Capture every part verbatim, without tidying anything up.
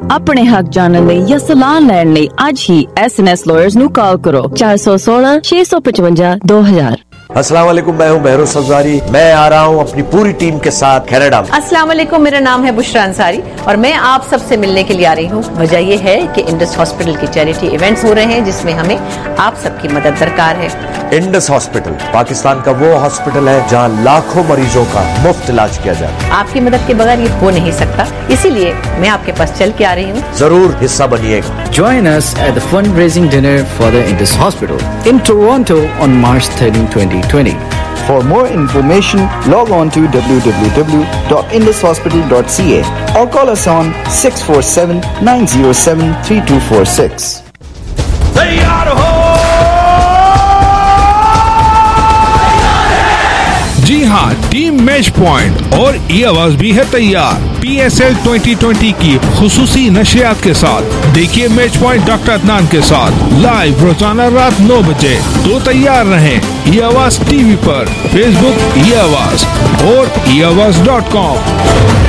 अपने हक जानने ਲਈ ਜਾਂ ਸਲਾਹ ਲੈਣ ਲਈ ਅੱਜ ਹੀ S N S Lawyers ਨੂੰ ਕਾਲ ਕਰੋ चार सौ सोलह छह सौ पचवंजा दो हजार। अस्सलाम वालेकुम, मैं हूं महरोज सब्जारी। मैं आ रहा हूं अपनी पूरी टीम के साथ कनाडा में। अस्सलाम वालेकुम, मेरा नाम है बुशरा अंसारी और मैं आप सबसे मिलने के लिए आ रही हूं। वजह यह है कि इंडस हॉस्पिटल की चैरिटी इवेंट्स हो रहे हैं जिसमें हमें आप सबकी मदद दरकार है। इंडस हॉस्पिटल पाकिस्तान का वो हॉस्पिटल है जहां लाखों मरीजों का मुफ्त इलाज किया जाता है। आपकी मदद के बगैर ये हो नहीं सकता, इसीलिए मैं आपके पास चल के आ रही हूँ। जरूर हिस्सा बनिएगा। Join us at the fundraising dinner for the Indus Hospital in Toronto on March thirteenth, twenty twenty. For more information, log on to w w w dot indus hospital dot c a or call us on six four seven, nine zero seven, three two four six. तैयार हो? जी हाँ, team match point और ये आवाज भी है तैयार P S L twenty twenty की खुसूसी नशियात के साथ। देखिए मैच पॉइंट डॉक्टर अदनान के साथ लाइव रोजाना रात नौ बजे। तो तैयार रहें ये आवाज टीवी पर, फेसबुक ये आवाज और ये आवाज डॉट कॉम।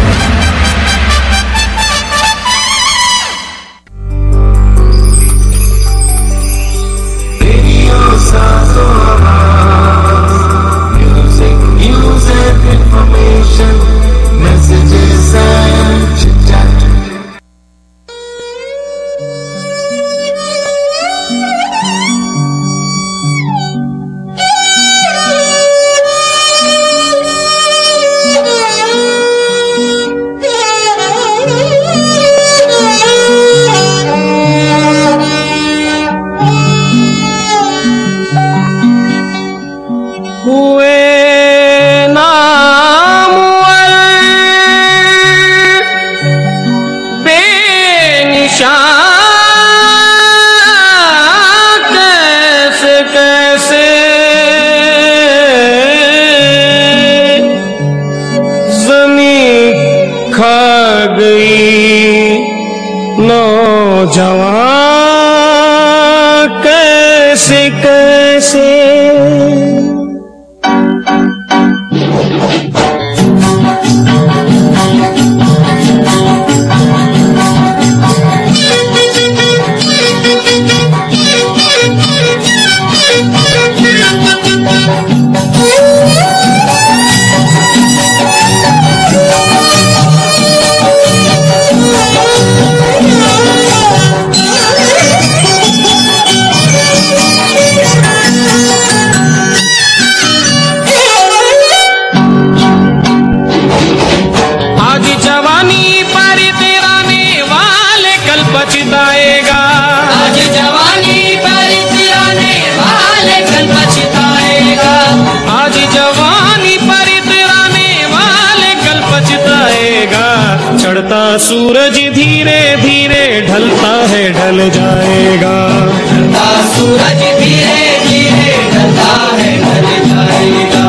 सूरज धीरे धीरे ढलता है, ढल जाएगा। ढलता सूरज धीरे धीरे ढलता है, ढल जाएगा।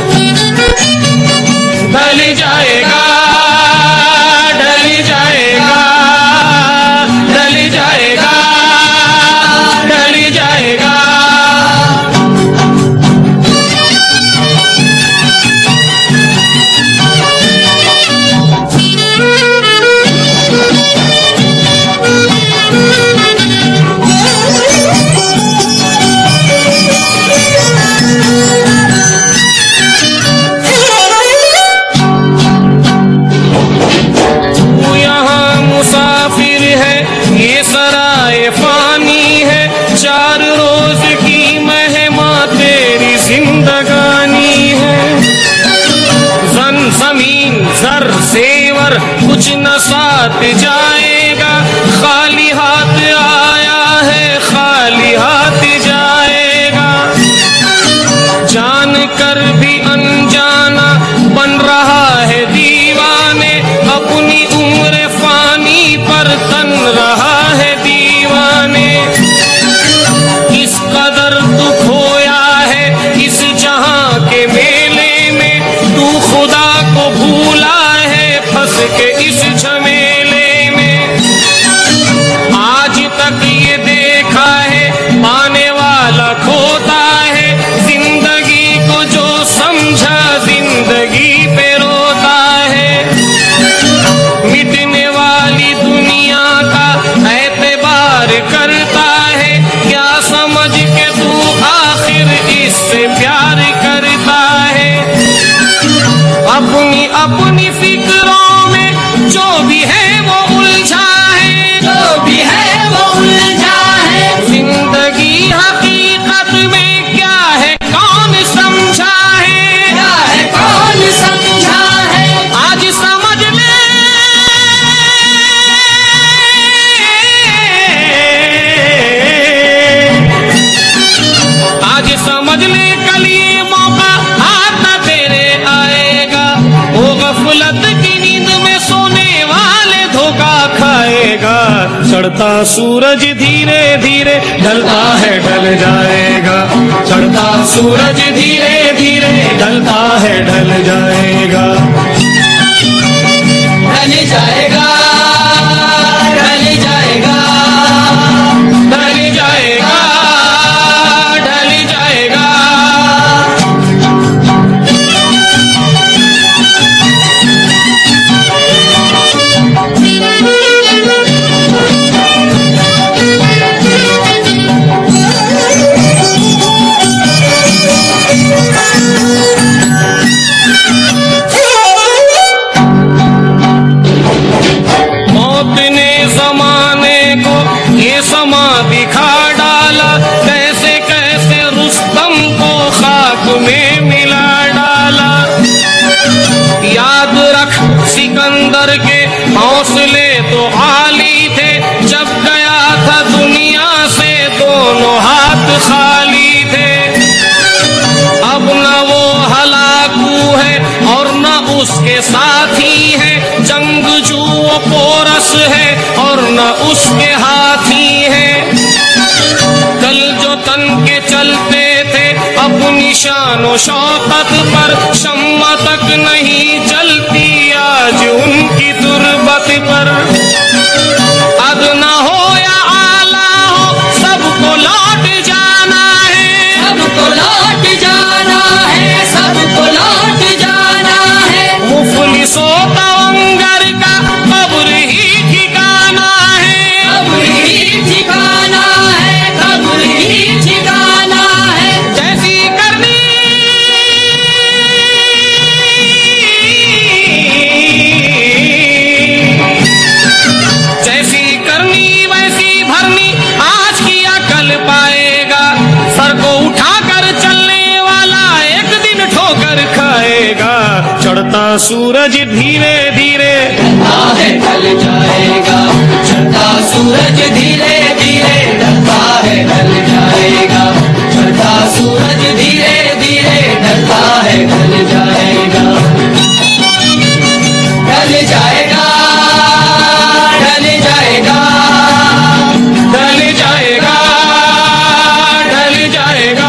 ढल जाएगा, ढल जाएगा, ढल जाएगा, ढल जाएगा। कुछ न साथ जाएगा, खाली हाथ आया है, खाली हाथ जाएगा। जान कर भी अनजाना बन रहा है दीवाने, अपनी उम्र फानी पर तन रहा है दीवाने। इस कदर तू खोया है इस जहां के मेले में, तू खुदा को भूला है फंस के इस झमेले में। आज तक ये देखा है पाने वाला खोता है, जिंदगी को जो समझा जिंदगी पे रोता है। मिटने वाली दुनिया चढ़ता सूरज धीरे धीरे ढलता है ढल जाएगा, चढ़ता सूरज धीरे धीरे ढलता है ढल जाएगा, ढल जाएगा, ढल जाएगा, ढल जाएगा, ढल जाएगा। मौत ने जमाने को ये समा दिखा डाला, कैसे कैसे रुस्तम को खाक में मिला डाला। याद रख सिकंदर के हौसले तो आली थे, जब गया था दुनिया से दोनों हाथ खाली थे। अब न वो हलाकू है और न उसके साथी है, जंगजू वो पोरस है और न उसके हाथी है। कल जो तन के चलते थे अपनी शानो शौकत पर, शम्मा तक नहीं चलती आज उनकी तुरबत पर। अदना हो या आला हो सबको लौट जाना है, सबको लौट जाना है, सबको लौट जाना है। मुफलिसो तवंगर का कब्र ही ठिकाना है, कब्र ही ठिकाना है, कब्र ही ठिकाना है। जैसी करनी जैसी करनी वैसी भरनी, आज किया कल पाएगा। सर को उठाकर चलने वाला एक दिन ठोकर खाएगा। चढ़ता सूरज धीरे धीरे ढलता है ढल जाएगा, चढ़ता सूरज धीरे धीरे ढलता है ढल जाएगा, चढ़ता सूरज धीरे धीरे ढलता है ढल जाएगा, ढल जाएगा, ढल जाएगा, ढल जाएगा, ढल जाएगा।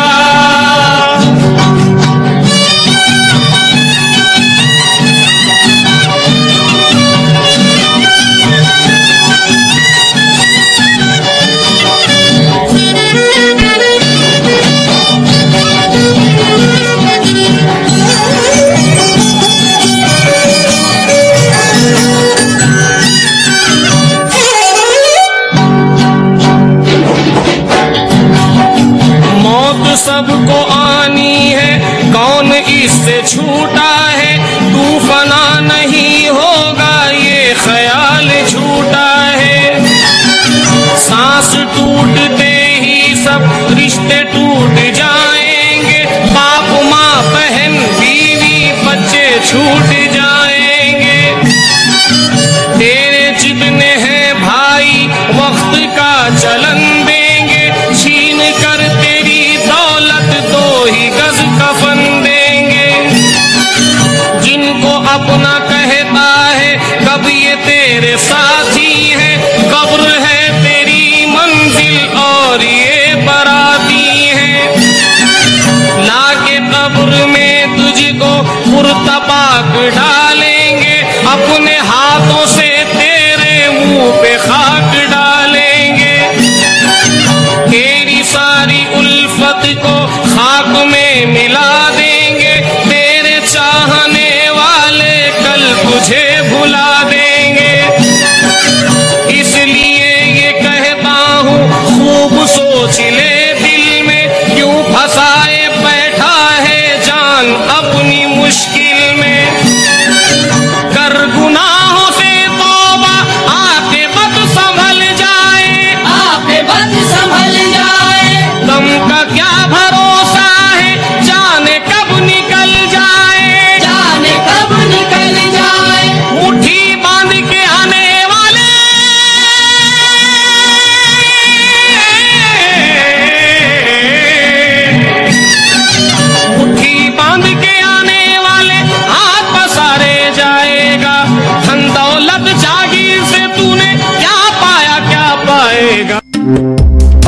सबको आनी है, कौन इससे छूटा है। तूफाना नहीं होगा ये ख्याल झूठा है। सांस टूटते ही सब रिश्ते टूट जाएंगे, बाप माँ बहन बीवी बच्चे छूट जाएंगे। तेरे जितने हैं भाई वक्त का चलन देंगे, छीन कर तेरी दौलत दो ही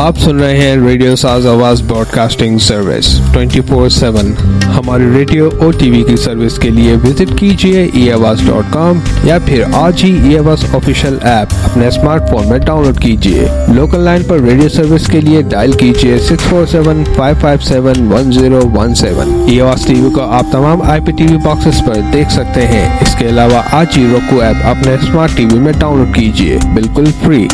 आप सुन रहे हैं radio Saaz Awaaz broadcasting service twenty four seven. हमारी रेडियो और टीवी की सर्विस के लिए विजिट कीजिए ई आवाज डॉट कॉम या फिर आज ही ई आवाज ऑफिशियल ऐप अपने स्मार्टफोन में डाउनलोड कीजिए। लोकल लाइन पर रेडियो सर्विस के लिए डायल कीजिए six four seven five five seven one zero one seven. E Awaaz TV को आप तमाम आई पी टीवी बॉक्सेस पर देख सकते हैं। इसके अलावा आज ही roku ऐप अपने स्मार्ट टीवी में डाउनलोड कीजिए, बिल्कुल फ्री।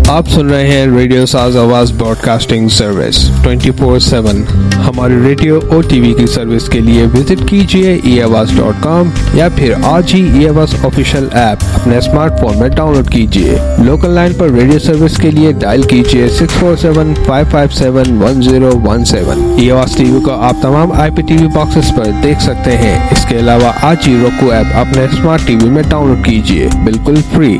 आप सुन रहे हैं radio Saaz Awaaz broadcasting service twenty four seven. हमारे रेडियो और टीवी की सर्विस के लिए विजिट कीजिए ई आवाज डॉट कॉम या फिर आज ही ई आवाज ऑफिशियल ऐप अपने स्मार्टफोन में डाउनलोड कीजिए। लोकल लाइन पर रेडियो सर्विस के लिए डायल कीजिए six four seven five five seven one zero one seven. E Awaaz TV को आप तमाम आई पी टीवी बॉक्सेस पर देख सकते हैं। इसके अलावा आज ही roku ऐप अपने स्मार्ट टीवी में डाउनलोड कीजिए, बिल्कुल free.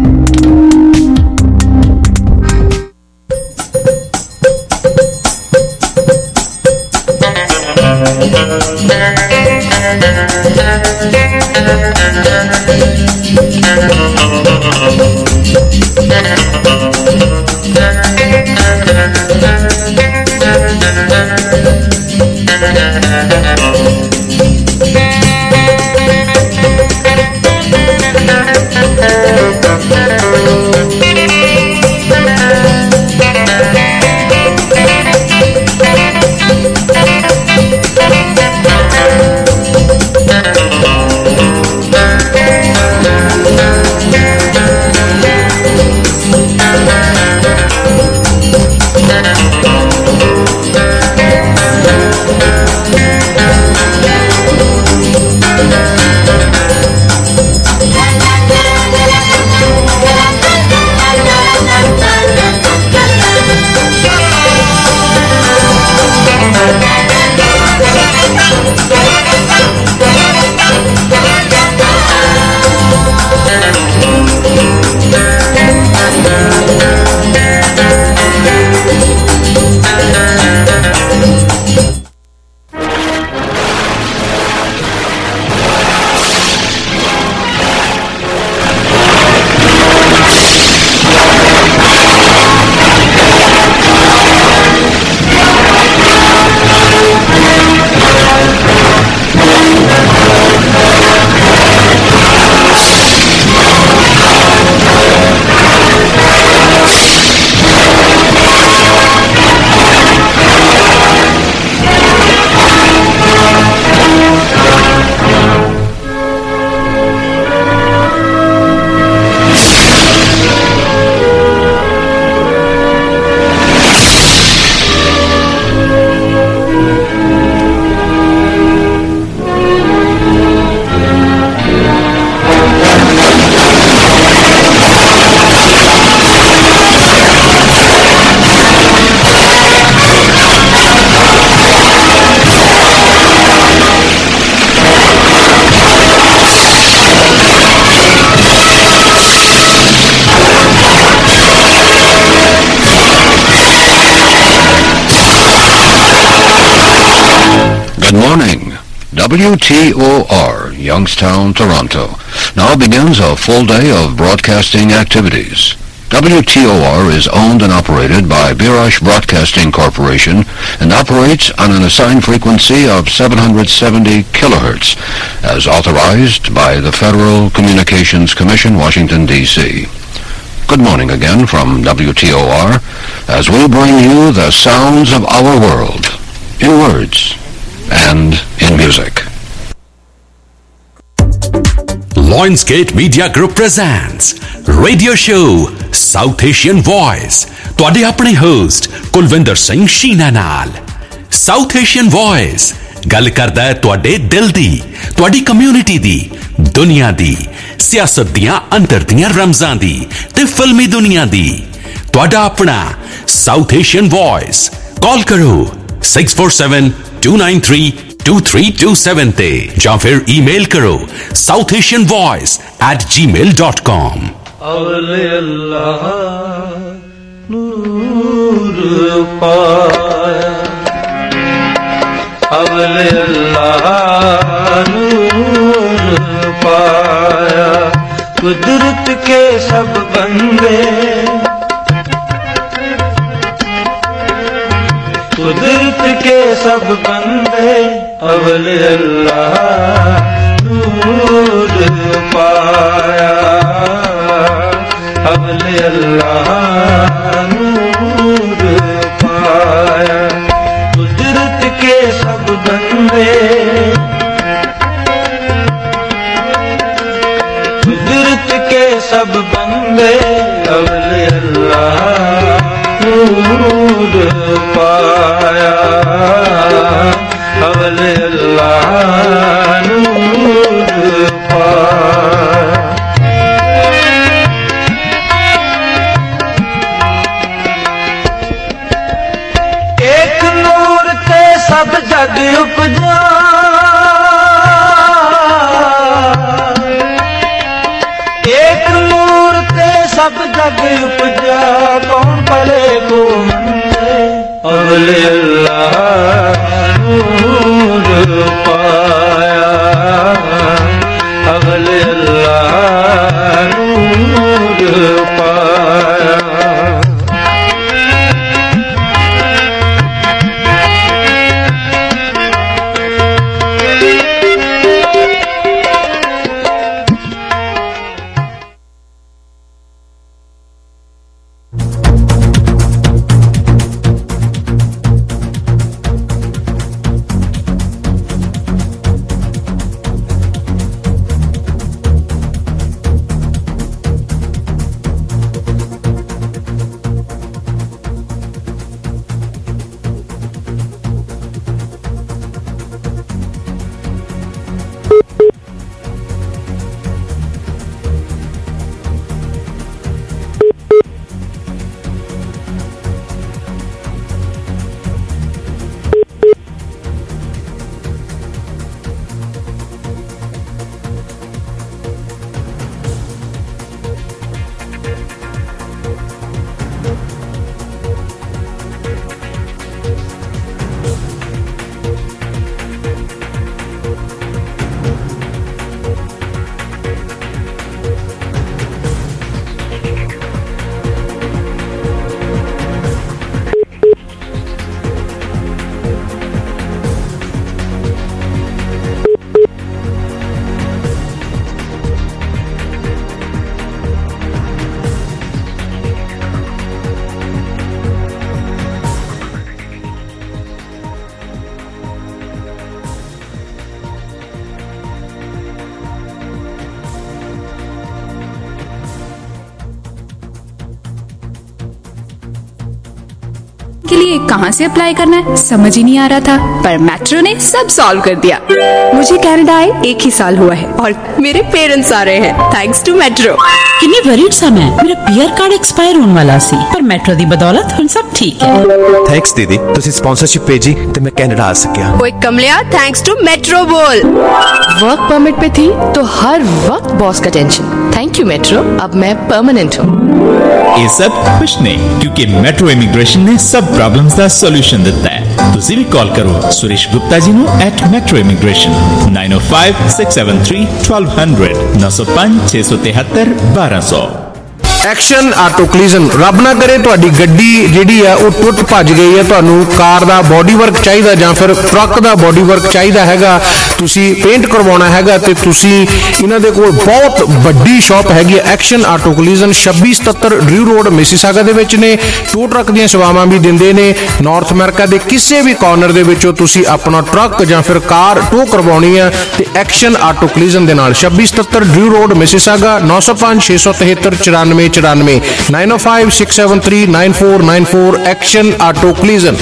W T O R, Youngstown, Toronto, now begins a full day of broadcasting activities. W T O R is owned and operated by Birash Broadcasting Corporation and operates on an assigned frequency of seven hundred seventy kilohertz, as authorized by the Federal Communications Commission, Washington, D C Good morning again from W T O R, as we bring you the sounds of our world, in words and in music. Lionsgate Media Group presents Radio Show South Asian Voice, ਤੁਹਾਡੇ ਆਪਣੇ host Kulwinder Singh Sheena ਨਾਲ। South Asian Voice ਗੱਲ ਕਰਦਾ ਹੈ ਤੁਹਾਡੇ ਦਿਲ ਦੀ, ਤੁਹਾਡੀ community ਦੀ, ਦੁਨੀਆ ਦੀ, ਸਿਆਸਤ ਦੀਆਂ ਅੰਦਰ ਦੀਆਂ ਰਮਜ਼ਾਂ ਦੀ ਤੇ ਫਿਲਮੀ ਦੁਨੀਆ ਦੀ। ਤੁਹਾਡਾ ਆਪਣਾ South Asian Voice। ਕਾਲ ਕਰੋ six four seven two nine three two three two seven ते ਜਾਂ ਫਿਰ ਈਮੇਲ ਕਰੋ South Asian Voice at Gmail dot com. अवले अल्लाह नूर पाया, अवले अल्लाह नूर पाया, कुदरत के सब बंदे, कुदरत के सब बंदे, अवले अल्लाह नूर पाया, अवले अल्लाह नूर पाया, कुदरत के सब बंदे, कुदरत के सब बंदे, अवले अल्लाह अल्लाह नूर पाया, अवले अल्लाह नूर पाया। एक नूर ते सब जग उपजा, एक नूर ते सब जग उपजा, कौन भले को मंदे, अवले अल्लाह नूर पाया, अवले अल्लाह नूर पाया। के लिए कहां से अप्लाई करना है समझ ही नहीं आ रहा था, पर मेट्रो ने सब सॉल्व कर दिया। मुझे कनाडा आए एक ही साल हुआ है और मेरे पेरेंट्स आ रहे हैं थैंक्स टू मेट्रो। किन्नी वरीड सा मैं, मेरा पीआर कार्ड एक्सपायर होने वाला सी, पर मेट्रो दी बदौलत हुन सब ठीक है। थैंक्स दीदी, तुसी स्पॉन्सरशिप भेजी ते मैं कनाडा आ सकिया। ओए कमलिया, थैंक्स टू मेट्रो बोल। वर्क परमिट पे थी तो हर वक्त बॉस का टेंशन। थैंक यू मेट्रो, अब मैं परमानेंट हूँ। ये सब कुछ नहीं, क्योंकि मेट्रो इमिग्रेशन ने सब प्रॉब्लम्स का सॉल्यूशन दिता है। तुसी भी कॉल करो सुरेश गुप्ता जी नु at Metro immigration nine o five six seven three twelve hundred नौ सौ पांच छे सौ तिहत्तर बारह सौ। एक्शन आटो कलीजन, रब ना करे तुहाडी गड्डी जिहड़ी है वो टुट भज गई है, तुहानू कार दा बॉडी वर्क चाहिदा जां फिर ट्रक दा बॉडी वर्क चाहिदा हैगा, तुसी पेंट करवाउणा हैगा ते तुसी इन्हां दे कोल बहुत वड्डी शॉप हैगी है एक्शन आटो कलीजन छब्बी सतहत्तर ड्रू रोड मिसिसागा दे विच ने। टो ट्रक दीयां सेवावां भी दिंदे ने। नॉर्थ अमेरिका दे किसी भी कॉर्नर दे विचों तुसी अपना ट्रक जां फिर कार टो करवाउणी है ते एक्शन आटो कलीजन दे नाल छब्बी सतहत्तर ड्रू रोड मिसिसागा नौ सौ पांच छे सौ तिहत्तर चौरानवे चौरानवे nine o five six seven three nine four nine four action auto collision.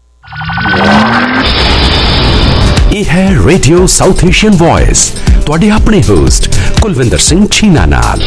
ये है रेडियो साउथ एशियन वॉइस, तुहाडे अपने होस्ट कुलविंदर सिंह छीना नाल।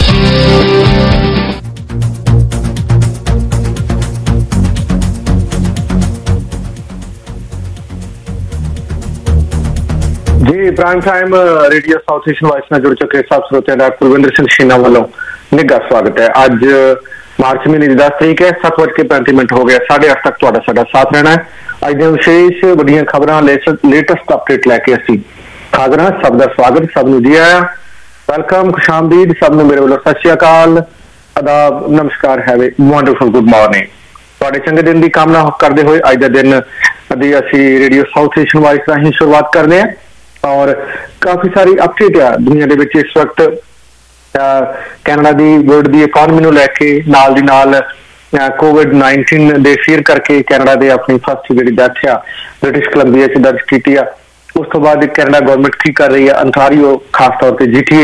जी prime time radio South Asian Voice में जुड़ चुके सब श्रोतियों का कुलविंदर सिंह छीना वालों निघा स्वागत है। अज मार्च महीने की दस तरीक है, सत्त बज के पैंती मिनट हो गया, साढ़े अठ तक तुहाडा साडा साथ रहना है। अज दी विशेष वड्डियां खबरां लेटेस्ट अपडेट लैके असीं हाज़र हां। सब दा स्वागत, सब नूं जी आया, वेलकम, खुशामदीद, सब नूं मेरे वालों सत श्री अकाल, आदाब, नमस्कार, have a wonderful good morning. तुहाडे चंगे दिन की कामना करते हुए अज दा दिन दी असीं रेडियो साउथ एशियन वॉइस राहीं शुरुआत करते हैं और काफी सारी अपडेट है दुनिया दे विच इस वक्त। कैनेडा दी वर्ल्ड दी इकॉनमी नूं लैके नाल दी नाल कोविड नाइनटीन दे फेयर करके कैनेडा दे अपनी फर्स्ट जिहड़ी डेथ आ ब्रिटिश कोलंबिया च दर्ज कीती आ। उस तो बाद कैनेडा गवर्नमेंट की कर रही है, अंटारियो खास तौर पर जीटीए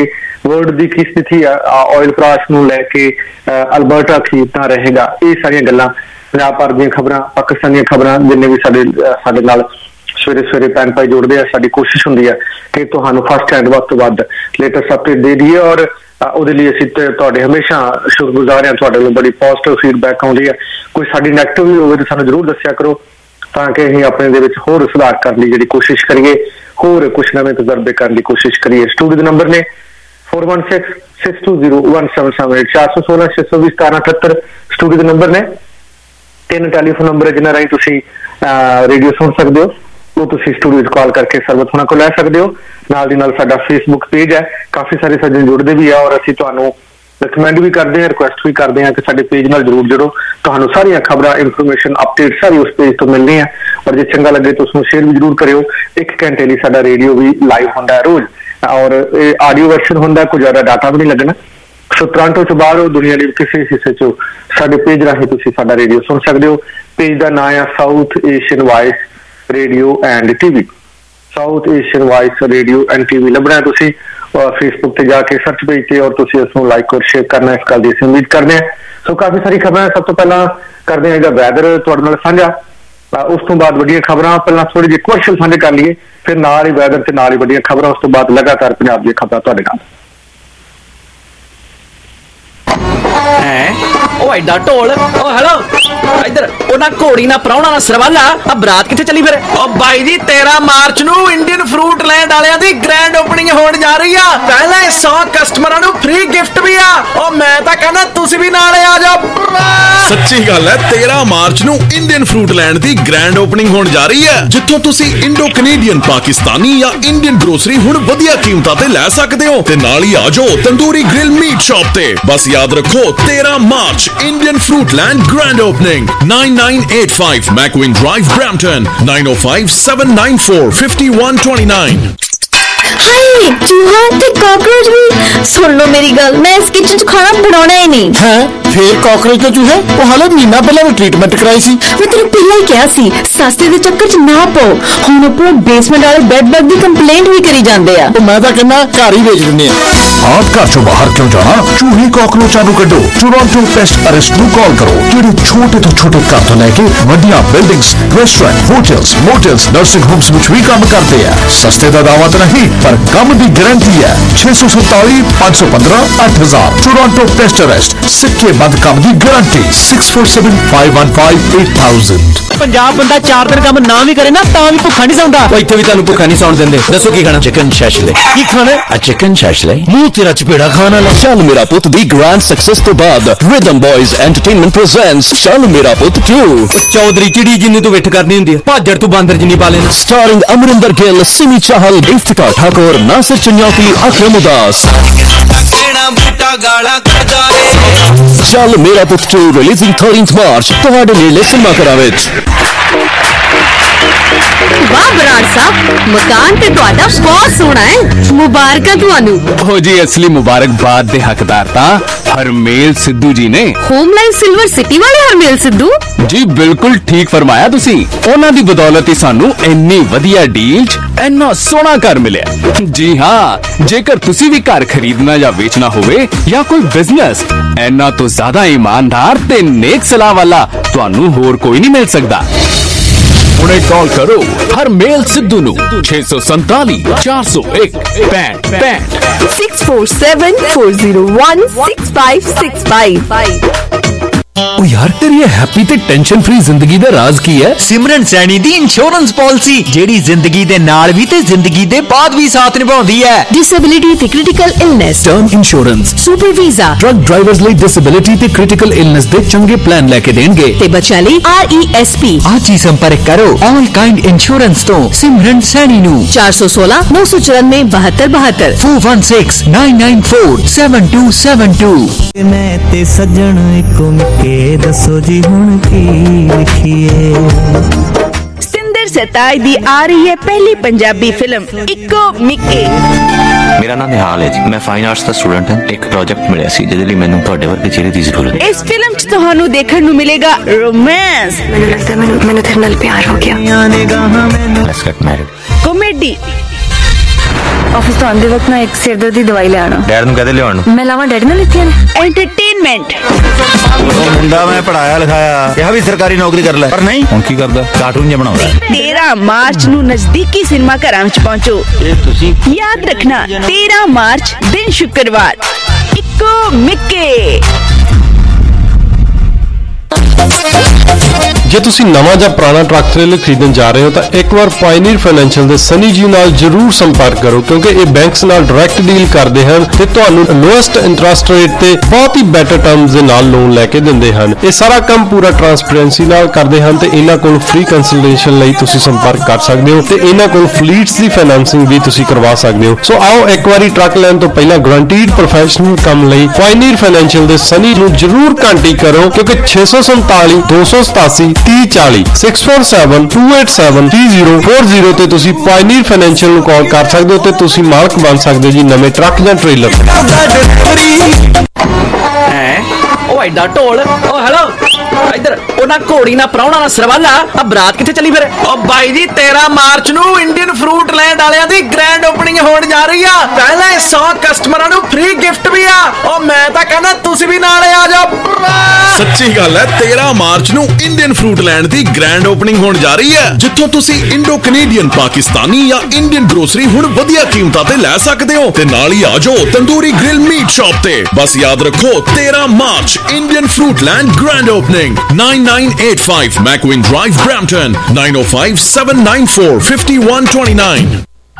वर्ल्ड की की स्थिति है, ऑयल प्राइस ਨੂੰ ਲੈ ਕੇ ਅਲਬਰਟਾ ਖਰੀਦਣਾ ਰਹੇਗਾ, ਇਹ ਸਾਰੀਆਂ ਗੱਲਾਂ ਪੰਜਾਬ ਭਰ ਦੀਆਂ ਖਬਰਾਂ, ਪਾਕਿਸਤਾਨ ਦੀਆਂ ਖਬਰਾਂ ਜਿੰਨੇ ਵੀ ਸਾਡੇ ਸਾਡੇ ਨਾਲ ਸਵੇਰੇ ਸਵੇਰੇ ਪੈਨ ਪਾਈ ਜੁੜਦੇ ਆ। ਸਾਡੀ ਕੋਸ਼ਿਸ਼ ਹੁੰਦੀ ਹੈ ਕਿ ਤੁਹਾਨੂੰ ਫਸਟ ਹੈਂਡ ਵੱਧ ਤੋਂ ਵੱਧ ਲੇਟੈਸਟ ਅਪਡੇਟ ਦੇ ਦਈਏ ਔਰ ਉਹਦੇ ਲਈ ਅਸੀਂ ਤੁਹਾਡੇ ਹਮੇਸ਼ਾ ਸ਼ੁਕਰਗੁਜ਼ਾਰ ਹਾਂ। ਤੁਹਾਡੇ ਵੱਲੋਂ ਬੜੀ ਪੋਜ਼ਿਟਿਵ ਫੀਡਬੈਕ ਆਉਂਦੀ ਹੈ, ਕੋਈ ਸਾਡੀ ਨੈਗੇਟਿਵ ਵੀ ਹੋਵੇ ਤਾਂ ਸਾਨੂੰ ਜ਼ਰੂਰ ਦੱਸਿਆ ਕਰੋ ਤਾਂ ਕਿ ਅਸੀਂ ਆਪਣੇ ਦੇ ਵਿੱਚ ਹੋਰ ਸੁਧਾਰ ਕਰਨ ਲਈ ਜਿਹੜੀ ਕੋਸ਼ਿਸ਼ ਕਰੀਏ, ਹੋਰ ਕੁਛ ਨਵੇਂ ਤਜਰਬੇ ਕਰਨ ਦੀ ਕੋਸ਼ਿਸ਼ ਕਰੀਏ। ਸਟੂਡੀਓ ਦੇ ਨੰਬਰ ਨੇ four one six six two zero one seven seven eight ਚਾਰ ਸੌ ਸੋਲਾਂ ਛੇ ਸੌ ਵੀਹ ਸਤਾਰਾਂ ਅਠੱਤਰ ਸਟੂਡੀਓ ਦੇ ਨੰਬਰ ਨੇ। ਤਿੰਨ ਟੈਲੀਫੋਨ ਨੰਬਰ ਹੈ ਜਿਨ੍ਹਾਂ ਰਾਹੀਂ ਤੁਸੀਂ ਰੇਡੀਓ ਸੁਣ ਸਕਦੇ ਹੋ, ਉਹ ਤੁਸੀਂ ਸਟੂਡੀਓ 'ਚ ਕਾਲ ਕਰਕੇ ਸਰਵਤ ਹੋਣਾ ਕੋਲ ਲੈ ਸਕਦੇ ਹੋ। ਨਾਲ ਦੀ ਨਾਲ ਸਾਡਾ ਫੇਸਬੁੱਕ ਪੇਜ ਹੈ, ਕਾਫੀ ਸਾਰੇ ਸੱਜਣ ਜੁੜਦੇ ਵੀ ਆ ਔਰ ਅਸੀਂ ਤੁਹਾਨੂੰ ਰਿਕਮੈਂਡ ਵੀ ਕਰਦੇ ਹਾਂ, ਰਿਕੁਐਸਟ ਵੀ ਕਰਦੇ ਹਾਂ ਕਿ ਸਾਡੇ ਪੇਜ ਨਾਲ ਜ਼ਰੂਰ ਜੁੜੋ। ਤੁਹਾਨੂੰ ਸਾਰੀਆਂ ਖਬਰਾਂ, ਇਨਫੋਰਮੇਸ਼ਨ, ਅਪਡੇਟ ਸਾਰੀ ਉਸ ਪੇਜ ਤੋਂ ਮਿਲਣੀ ਹੈ ਔਰ ਜੇ ਚੰਗਾ ਲੱਗੇ ਤਾਂ ਉਸਨੂੰ ਸ਼ੇਅਰ ਵੀ ਜ਼ਰੂਰ ਕਰਿਓ। ਇੱਕ ਘੰਟੇ ਲਈ ਸਾਡਾ ਰੇਡੀਓ ਵੀ ਲਾਈਵ ਹੁੰਦਾ ਹੈ ਰੋਜ਼ ਔਰ ਇਹ ਆਡੀਓ ਵਰਸ਼ਨ ਹੁੰਦਾ, ਕੋਈ ਜ਼ਿਆਦਾ ਡਾਟਾ ਵੀ ਨਹੀਂ ਲੱਗਣਾ। ਸੋ ਟੋਰਾਂਟੋ ਤੋਂ ਬਾਹਰ ਹੋ ਦੁਨੀਆ ਦੇ ਕਿਸੇ ਹਿੱਸੇ 'ਚ ਸਾਡੇ ਪੇਜ ਰਾਹੀਂ ਤੁਸੀਂ ਸਾਡਾ ਰੇਡੀਓ ਸੁਣ ਸਕਦੇ ਹੋ। ਪੇਜ ਦਾ ਨਾਂ ਹੈ South Asian Voice radio and TV. South Asian Voice radio and TV ਲੱਭਣਾ ਤੁਸੀਂ ਫੇਸਬੁੱਕ ਤੇ ਜਾ ਕੇ ਸਰਚ ਪੇਜ ਤੇ ਔਰ ਤੁਸੀਂ ਉਸ ਨੂੰ ਲਾਈਕ ਔਰ ਸ਼ੇਅਰ ਕਰਨਾ, ਇਸ ਗੱਲ ਦੀ ਅਸੀਂ ਉਮੀਦ ਕਰਦੇ ਹਾਂ। ਸੋ ਕਾਫੀ ਸਾਰੀ ਖਬਰਾਂ, ਸਭ ਤੋਂ ਪਹਿਲਾਂ ਕਰਦੇ ਹਾਂ ਇਹਦਾ ਵੈਦਰ ਤੁਹਾਡੇ ਨਾਲ ਸਾਂਝਾ, ਉਸ ਤੋਂ ਬਾਅਦ ਵੱਡੀਆਂ ਖਬਰਾਂ। ਪਹਿਲਾਂ ਥੋੜੇ ਜਿਹੇ ਕੁਐਸਚਨ ਸਾਂਝੇ ਕਰ ਲਈਏ, ਫਿਰ ਨਾਲ ਹੀ ਵੈਦਰ ਤੇ ਨਾਲ ਹੀ ਵੱਡੀਆਂ ਖਬਰਾਂ, ਉਸ ਤੋਂ ਬਾਅਦ ਲਗਾਤਾਰ ਪੰਜਾਬ ਦੀਆਂ ਖਬਰਾਂ ਤੁਹਾਡੇ ਨਾਲ। ਉਹ ਐਡਾ ਢੋਲ, ਉਹ ਹੈਲੋ ਇੱਧਰ, ਉਹਨਾਂ ਘੋੜੀ ਨਾ ਪ੍ਰਾਹੁਣਾ ਨਾ ਸਰਵਾਲਾ, ਆ ਬਰਾਤ ਕਿੱਥੇ ਚੱਲੀ ਫਿਰ? ਉਹ ਬਾਈ ਜੀ ਤੇਰਾਂ ਮਾਰਚ ਨੂੰ ਇੰਡੀਅਨ ਫਰੂਟ ਲੈਂਡ ਵਾਲਿਆਂ ਦੀ ਗ੍ਰੈਂਡ ਓਪਨਿੰਗ ਹੋਣ ਜਾ ਰਹੀ ਆ। ਪਹਿਲੇ ਸੌ ਕਸਟਮਰਾਂ ਨੂੰ ਫ੍ਰੀ ਗਿਫਟ ਵੀ ਆ। ਉਹ ਮੈਂ ਤਾਂ ਕਹਿੰਦਾ ਤੁਸੀਂ ਵੀ ਨਾਲੇ ਆ ਜਾਓ। ਸੱਚੀ ਗੱਲ ਹੈ, ਤੇਰਾਂ ਮਾਰਚ ਨੂੰ ਇੰਡੀਅਨ ਫਰੂਟ ਲੈਂਡ ਦੀ ਗ੍ਰੈਂਡ ਓਪਨਿੰਗ ਹੋਣ ਜਾ ਰਹੀ ਹੈ, ਜਿੱਥੋਂ ਤੁਸੀਂ ਇੰਡੋ ਕੈਨੇਡੀਅਨ, ਪਾਕਿਸਤਾਨੀ ਜਾਂ ਇੰਡੀਅਨ ਗਰੋਸਰੀ ਹੁਣ ਵਧੀਆ ਕੀਮਤਾਂ ਤੇ ਲੈ ਸਕਦੇ ਹੋ। ਤੇ ਨਾਲ ਹੀ ਆ ਜਾਓ ਤੰਦੂਰੀ ਗ੍ਰਿਲ ਮੀਟ ਸ਼ਾਪ ਤੇ। ਬਸ ਯਾਦ ਰੱਖੋ ਤੇਰਾਂ March Indian Fruit Land grand opening, nine nine eight five Macwing Drive, Brampton, nine oh five seven nine four five one two nine। ਹਾਏ ਚੂਹਾ ਤੇ ਕਾਕਰੋਚ ਵੀ। ਸੁਣ ਲਓ ਮੇਰੀ ਗੱਲ, ਮੈਂ ਇਸ ਕਿਚਨ 'ਚ ਖਾਣਾ ਬਣਾਉਣਾ ਹੀ ਨਹੀਂ ਹੈ। ਫੇਰ ਕਾਕਰੋਚ ਤੇ ਚੂਹੇ ਉਹ ਹਾਲੇ ਮਹੀਨਾ ਪਹਿਲਾਂ ਵੀ ਟ੍ਰੀਟਮੈਂਟ ਕਰਾਈ ਸੀ। ਮੈਂ ਤੈਨੂੰ ਪਹਿਲਾਂ ਹੀ ਕਿਹਾ ਸੀ ਸਸਤੇ ਦੇ ਚੱਕਰ 'ਚ ਨਾ ਪਾਓ। ਹੁਣ ਉੱਪਰੋਂ ਬੇਸਮੈਂਟ ਵਾਲੇ ਬੈੱਡ ਬਗ ਦੀ ਕੰਪਲੇਂਟ ਵੀ ਕਰੀ ਜਾਂਦੇ ਆ। ਮੈਂ ਤਾਂ ਕਹਿੰਦਾ ਘਰ ਹੀ ਵੇਚ ਦਿੰਦੇ ਆ। ਆਪ ਘਰ ਚੋਂ ਬਾਹਰ ਕਿਉਂ ਜਾਣਾ, ਚੂਹੇ ਕਾਕਰੋਚਾਂ ਨੂੰ ਕੱਢੋ। ਟੋਰਾਂਟੋ ਪੈਸਟ ਅਰੈਸਟ ਨੂੰ ਕਾਲ ਕਰੋ, ਜਿਹੜੇ ਛੋਟੇ ਤੋਂ ਛੋਟੇ ਘਰ ਤੋਂ ਲੈ ਕੇ ਵੱਡੀਆਂ buildings, restaurant, hotels, motels, nursing homes ਵਿੱਚ ਵੀ ਕੰਮ ਕਰਦੇ ਆ। ਸਸਤੇ ਦਾ ਦਾਅਵਾ ਤਾਂ ਨਹੀਂ ਪਰ ਕੰਮ ਦੀ ਗਾਰੰਟੀ ਹੈ। ਛੇ ਸੌ ਸੰਤਾਲੀ ਪੰਜ ਸੌ ਪੰਦਰਾਂ ਅੱਠ ਹਜ਼ਾਰ। ਟੋਰਾਂਟੋ ਪੈਸਟ ਅਰੈਸਟ, ਸਿੱਕੇ ਬੰਦ ਕੰਮ ਦੀ guarantee. six four seven five one five eight thousand। Punjab ਬੰਦਾ ਚਾਰ ਦਿਨ ਕੰਮ ਨਾ ਵੀ ਕਰੇ ਨਾ ਤਾਂ ਵੀ ਭੁੱਖਾ ਨਹੀਂ ਸੌਂਦਾ। ਉਹ ਇੱਥੇ ਵੀ ਤੁਹਾਨੂੰ ਭੁੱਖਾ ਨਹੀਂ ਸੌਣ ਦਿੰਦੇ। ਦੱਸੋ ਕੀ ਖਾਣਾ? चिकन शैशले। ਕੀ ਖਾਣਾ? ਆ चिकन शैशले ਮੂੰਹ ਤੇਰਾ ਚਪੇੜਾ ਖਾਣਾ ਲੈ। ਚੱਲ ਮੇਰਾ ਪੁੱਤ ਦੀ ਗ੍ਰੈਂਡ ਸਕਸੈਸ ਤੋਂ ਬਾਅਦ ਰਿਦਮ ਬॉयਜ਼ ਐਂਟਰਟੇਨਮੈਂਟ ਪ੍ਰੈਜ਼ੈਂਟਸ ਚੱਲ ਮੇਰਾ ਪੁੱਤ ਟੂ। ਚੌਧਰੀ ਚਿੜੀ ਜਿੰਨੀ ਤੂੰ ਵੇਟ ਕਰਨੀ ਹੁੰਦੀ ਹੈ, ਭਾਜੜ ਤੂੰ ਬਾਂਦਰ ਜਿੰਨੀ ਪਾ ਲੈਣਾ। ਸਟਾਰਿੰਗ ਅਮਰਿੰਦਰ ਗਿੱਲ, ਸਿਮੀ ਚਾਹਲ, ਇਫਤਿਕਾਰ ਠਾਕੁਰ, ਨਾਸਿਰ ਚੰਯੋਕੀ, ਅਕਰਮ ਉਦਾਸ। ਚੱਲ ਮੇਰਾ ਪੁੱਤ ਟੂ ਰਿਲੀਜ਼ਿੰਗ thirteenth ਮਾਰਚ ਤੁਹਾਡੇ ਲਈ ਸਿਨੇਮਾ ਘਰਾਂ ਵਿੱਚ। ਵਾਹ ਬਰਾੜ ਸਾਹਿਬ, ਮਕਾਨ ਤੇ ਤੁਹਾਡਾ ਬਹੁਤ ਸੋਹਣਾ ਹੈ, ਮੁਬਾਰਕਾਂ ਤੁਹਾਨੂੰ। ਹੋ ਜੀ, ਅਸਲੀ ਮੁਬਾਰਕਬਾਦ ਦੇ ਹੱਕਦਾਰ ਤਾਂ ਹਰਮੇਲ ਸਿੱਧੂ ਜੀ ਨੇ। ਹੋਮ ਲਾਈਫ ਸਿਲਵਰ ਸਿਟੀ ਵਾਲੇ ਹਰਮੇਲ ਸਿੱਧੂ ਜੀ, ਬਿਲਕੁਲ ਠੀਕ ਫਰਮਾਇਆ ਤੁਸੀਂ। ਉਹਨਾਂ ਦੀ ਬਦੌਲਤ ਹੀ ਸਾਨੂੰ ਇੰਨੀ ਵਧੀਆ ਡੀਲ 'ਚ ਇੰਨਾ ਸੋਹਣਾ ਘਰ ਮਿਲਿਆ। ਜੀ ਹਾਂ, ਜੇਕਰ ਤੁਸੀਂ ਵੀ ਘਰ ਖਰੀਦਣਾ ਜਾਂ ਵੇਚਣਾ ਹੋਵੇ ਜਾਂ ਕੋਈ ਬਿਜ਼ਨਸ, ਇੰਨਾ ਤੋਂ ਜ਼ਿਆਦਾ ਇਮਾਨਦਾਰ ਤੇ ਨੇਕ ਸਲਾਹ ਵਾਲਾ ਤੁਹਾਨੂੰ ਹੋਰ ਕੋਈ ਨਹੀਂ ਮਿਲ ਸਕਦਾ। ਹੁਣੇ ਕਾਲ ਕਰੋ ਹਰਮੇਲ ਸਿੱਧੂ ਨੂੰ ਛੇ ਸੌ ਸੰਤਾਲੀ ਚਾਰ ਸੌ ਇੱਕ ਪੈਂਟ ਪੈਂਟ six four seven four zero one six five six five। ਉਹ ਯਾਰ, ਤੇਰੀ ਇਹ ਹੈਪੀ ਤੇ ਟੈਨਸ਼ਨ ਫ੍ਰੀ ਜ਼ਿੰਦਗੀ ਦਾ ਰਾਜ਼ ਕੀ ਹੈ? ਸਿਮਰਨ ਸੈਣੀ ਦੀ ਇੰਸ਼ੋਰੈਂਸ ਪਾਲਿਸੀ, ਜਿਹੜੀ ਜ਼ਿੰਦਗੀ ਦੇ ਨਾਲ ਵੀ ਤੇ ਜ਼ਿੰਦਗੀ ਦੇ ਬਾਅਦ ਵੀ ਸਾਥ ਨਿਭਾਉਂਦੀ ਹੈ। ਡਿਸੇਬਿਲਿਟੀ ਤੇ critical illness, term insurance, super visa, truck drivers ਲਈ ਡਿਸੇਬਿਲਿਟੀ ਤੇ ਕ੍ਰਿਟੀਕਲ ਇਲਨੈਸ ਦੇ ਚੰਗੇ ਪਲਾਨ ਲੈ ਕੇ ਦੇਣਗੇ। ਤੇ ਬੱਚਿਆਂ ਲਈ ਆਰ ਈ ਐਸ ਪੀ। ਅੱਜ ਹੀ ਸੰਪਰਕ ਕਰੋ ਆਲ ਕਾਈਂਡ ਇੰਸ਼ੋਰੈਂਸ ਤੋਂ ਸਿਮਰਨ ਸੈਣੀ ਨੂੰ ਚਾਰ ਸੌ ਸੋਲਾਂ ਨੌ ਸੌ ਚੁਰਾਨਵੇਂ ਬਹੱਤਰ ਬਹੱਤਰ four one six nine nine four seven two seven two। ਮੈਂ ਤੇ ਸੱਜਣ ਇੱਕੋ ਮਿੱਕੇ ਦੱਸੋ ਜੀ ਹੁਣ ਕੀ ਲਿਖੀਏ। ਸਿੰਦਰ ਸਤਾਈ ਦੀ ਆ ਰਹੀ ਹੈ ਪਹਿਲੀ ਪੰਜਾਬੀ ਫਿਲਮ ਇੱਕੋ ਮਿੱਕੇ। ਮੇਰਾ ਨਾਮ ਨਿਹਾਲ ਹੈ ਜੀ, ਮੈਂ ਫਾਈਨ ਆਰਟਸ ਦਾ ਸਟੂਡੈਂਟ ਹਾਂ। ਇੱਕ ਪ੍ਰੋਜੈਕਟ ਮਿਲਿਆ ਸੀ ਜਿਹਦੇ ਲਈ ਮੈਨੂੰ ਤੁਹਾਡੇ ਵਰਗੇ ਚਿਹਰੇ ਦੀ ਜ਼ਰੂਰਤ ਹੈ। ਇਸ ਫਿਲਮ 'ਚ ਤੁਹਾਨੂੰ ਦੇਖਣ ਨੂੰ ਮਿਲੇਗਾ ਰੋਮਾਂਸ, ਮੈਨੂੰ ਲੱਗਦਾ ਮੈਨੂੰ ਮੈਨੂੰ ਤੇਰੇ ਨਾਲ ਪਿਆਰ ਹੋ ਗਿਆ, let's get married, comedy, office ਤੋਂ ਆਉਂਦੇ ਵਕਤ ਨਾ ਇੱਕ ਸਿਰਦਰਦ ਦੀ ਦਵਾਈ ਲੈ ਆਣਾ। ਡੈਡ ਨੂੰ ਕਹਦੇ ਲਿਆਉਣ ਨੂੰ। ਮੈਂ ਲਾਵਾਂ ਡੈਡੀ ਨਾਲ ਲਿੱਤੀਆਂ ਨੇ। ਐਂਟਰਟੇਨਮੈਂਟ ਉਹ ਮੁੰਡਾ ਮੈਂ ਪੜਾਇਆ ਲਿਖਾਇਆ ਕਿਹਾ ਵੀ ਸਰਕਾਰੀ ਨੌਕਰੀ ਕਰ ਲੈ, ਪਰ ਨਹੀਂ। ਹੁਣ ਕੀ ਕਰਦਾ? ਕਾਰਟੂਨ ਜਿਹਾ ਬਣਾਉਂਦਾ। ਤੇਰਾਂ ਮਾਰਚ ਨੂੰ ਨਜ਼ਦੀਕੀ ਸਿਨੇਮਾ ਘਰਾਂ ਵਿੱਚ ਪਹੁੰਚੋ। ਇਹ ਤੁਸੀਂ ਯਾਦ ਰੱਖਣਾ, ਤੇਰਾਂ ਮਾਰਚ ਦਿਨ ਸ਼ੁੱਕਰਵਾਰ, ਇੱਕੋ ਮਿੱਕੇ। ਜੇ ਤੁਸੀਂ ਨਵਾਂ ਜਾਂ ਪੁਰਾਣਾ ਟਰੱਕ ਟ੍ਰੇਲਰ ਖਰੀਦਣ ਜਾ ਰਹੇ ਹੋ ਤਾਂ ਇੱਕ ਵਾਰ ਪਾਇਨੀਅਰ ਫਾਈਨੈਂਸ਼ੀਅਲ ਦੇ ਸਨੀ ਜੀ ਨਾਲ ਜਰੂਰ ਸੰਪਰਕ ਕਰੋ, ਕਿਉਂਕਿ ਇਹ ਬੈਂਕਸ ਨਾਲ ਡਾਇਰੈਕਟ ਡੀਲ ਕਰਦੇ ਹਨ ਤੇ ਤੁਹਾਨੂੰ ਲੋਐਸਟ ਇੰਟਰਸਟ ਰੇਟ ਤੇ ਬਹੁਤ ਹੀ ਬੈਟਰ ਟਰਮਸ ਦੇ ਨਾਲ ਲੋਨ ਲੈ ਕੇ ਦਿੰਦੇ ਹਨ। ਇਹ ਸਾਰਾ ਕੰਮ ਪੂਰਾ ਟਰਾਂਸਪੇਰੈਂਸੀ ਨਾਲ ਕਰਦੇ ਹਨ ਤੇ ਇਹਨਾਂ ਕੋਲ ਫ੍ਰੀ ਕੰਸਲਟੇਸ਼ਨ ਲਈ ਤੁਸੀਂ ਸੰਪਰਕ ਕਰ ਸਕਦੇ ਹੋ ਤੇ ਇਹਨਾਂ ਕੋਲ ਫਲੀਟਸ ਦੀ ਫਾਈਨੈਂਸਿੰਗ ਵੀ ਤੁਸੀਂ ਕਰਵਾ ਸਕਦੇ ਹੋ। ਸੋ ਆਓ ਇੱਕ ਵਾਰੀ ਟਰੱਕ ਲੈਣ ਤੋਂ ਪਹਿਲਾਂ ਗਰੰਟੀਡ ਪ੍ਰੋਫੈਸ਼ਨਲ ਕੰਮ ਲਈ ਪਾਇਨੀਅਰ ਫਾਈਨੈਂਸ਼ੀਅਲ ਦੇ ਸਨੀ ਨੂੰ ਜਰੂਰ ਕੰਟੈਕਟ ਕਰੋ, ਕਿਉਂਕਿ ਛੇ ਸੌ ਸੰਤਾਲੀ ਦੋ ਸੌ ਸਤਾਸੀ ਤੀਹ ਚਾਲੀ six four seven two eight seven three zero four zero ਤੇ ਤੁਸੀਂ ਪਾਇਨੀਅਰ ਫਾਈਨੈਂਸ਼ੀਅਲ ਨੂੰ ਕਾਲ ਕਰ ਸਕਦੇ ਹੋ ਤੇ ਤੁਸੀਂ ਮਾਲਕ ਬਣ ਸਕਦੇ ਹੋ ਜੀ ਨਵੇਂ ਟਰੱਕ ਜਾਂ ਟ੍ਰੇਲਰ। ਉਹ ਐਡਾ ਢੋਲ। ਉਹ ਹੈਲੋ ਇੱਧਰ, ਉਹ ਨਾ ਘੋੜੀ ਨਾ ਪ੍ਰਾਹੁਣਾ ਨਾ ਸਰਵਾਲਾ, ਆ ਬਰਾਤ ਕਿੱਥੇ ਚੱਲੀ ਫਿਰ? ਉਹ ਬਾਈ ਜੀ ਤੇਰਾਂ ਮਾਰਚ ਨੂੰ ਇੰਡੀਅਨ ਫਰੂਟ ਲੈਂਡ ਵਾਲਿਆਂ ਦੀ ਗ੍ਰੈਂਡ ਓਪਨਿੰਗ ਹੋਣ ਜਾ ਰਹੀ ਆ। ਪਹਿਲੇ ਸੌ ਕਸਟਮਰਾਂ ਨੂੰ ਫ੍ਰੀ ਗਿਫਟ ਵੀ ਆ। ਉਹ ਮੈਂ ਤਾਂ ਕਹਿੰਦਾ ਤੁਸੀਂ ਵੀ ਨਾਲੇ ਆ ਜਾਓ। ਸੱਚੀ ਗੱਲ ਹੈ, ਤੇਰਾਂ ਮਾਰਚ ਨੂੰ ਇੰਡੀਅਨ ਫਰੂਟ ਲੈਂਡ ਦੀ ਗ੍ਰੈਂਡ ਓਪਨਿੰਗ ਹੋਣ ਜਾ ਰਹੀ ਹੈ, ਜਿੱਥੋਂ ਤੁਸੀਂ ਇੰਡੋ ਕੈਨੇਡੀਅਨ, ਪਾਕਿਸਤਾਨੀ ਜਾਂ ਇੰਡੀਅਨ ਗਰੋਸਰੀ ਹੁਣ ਵਧੀਆ ਕੀਮਤਾਂ ਤੇ ਲੈ ਸਕਦੇ ਹੋ ਤੇ ਨਾਲ ਹੀ ਆ ਜਾਓ ਤੰਦੂਰੀ ਗ੍ਰਿਲ ਮੀਟ ਸ਼ਾਪ ਤੇ। ਬਸ ਯਾਦ ਰੱਖੋ, ਤੇਰਾਂ March Indian Fruit Land grand opening, nine nine eight five Macwing Drive, Brampton, nine oh five seven nine four five one two nine।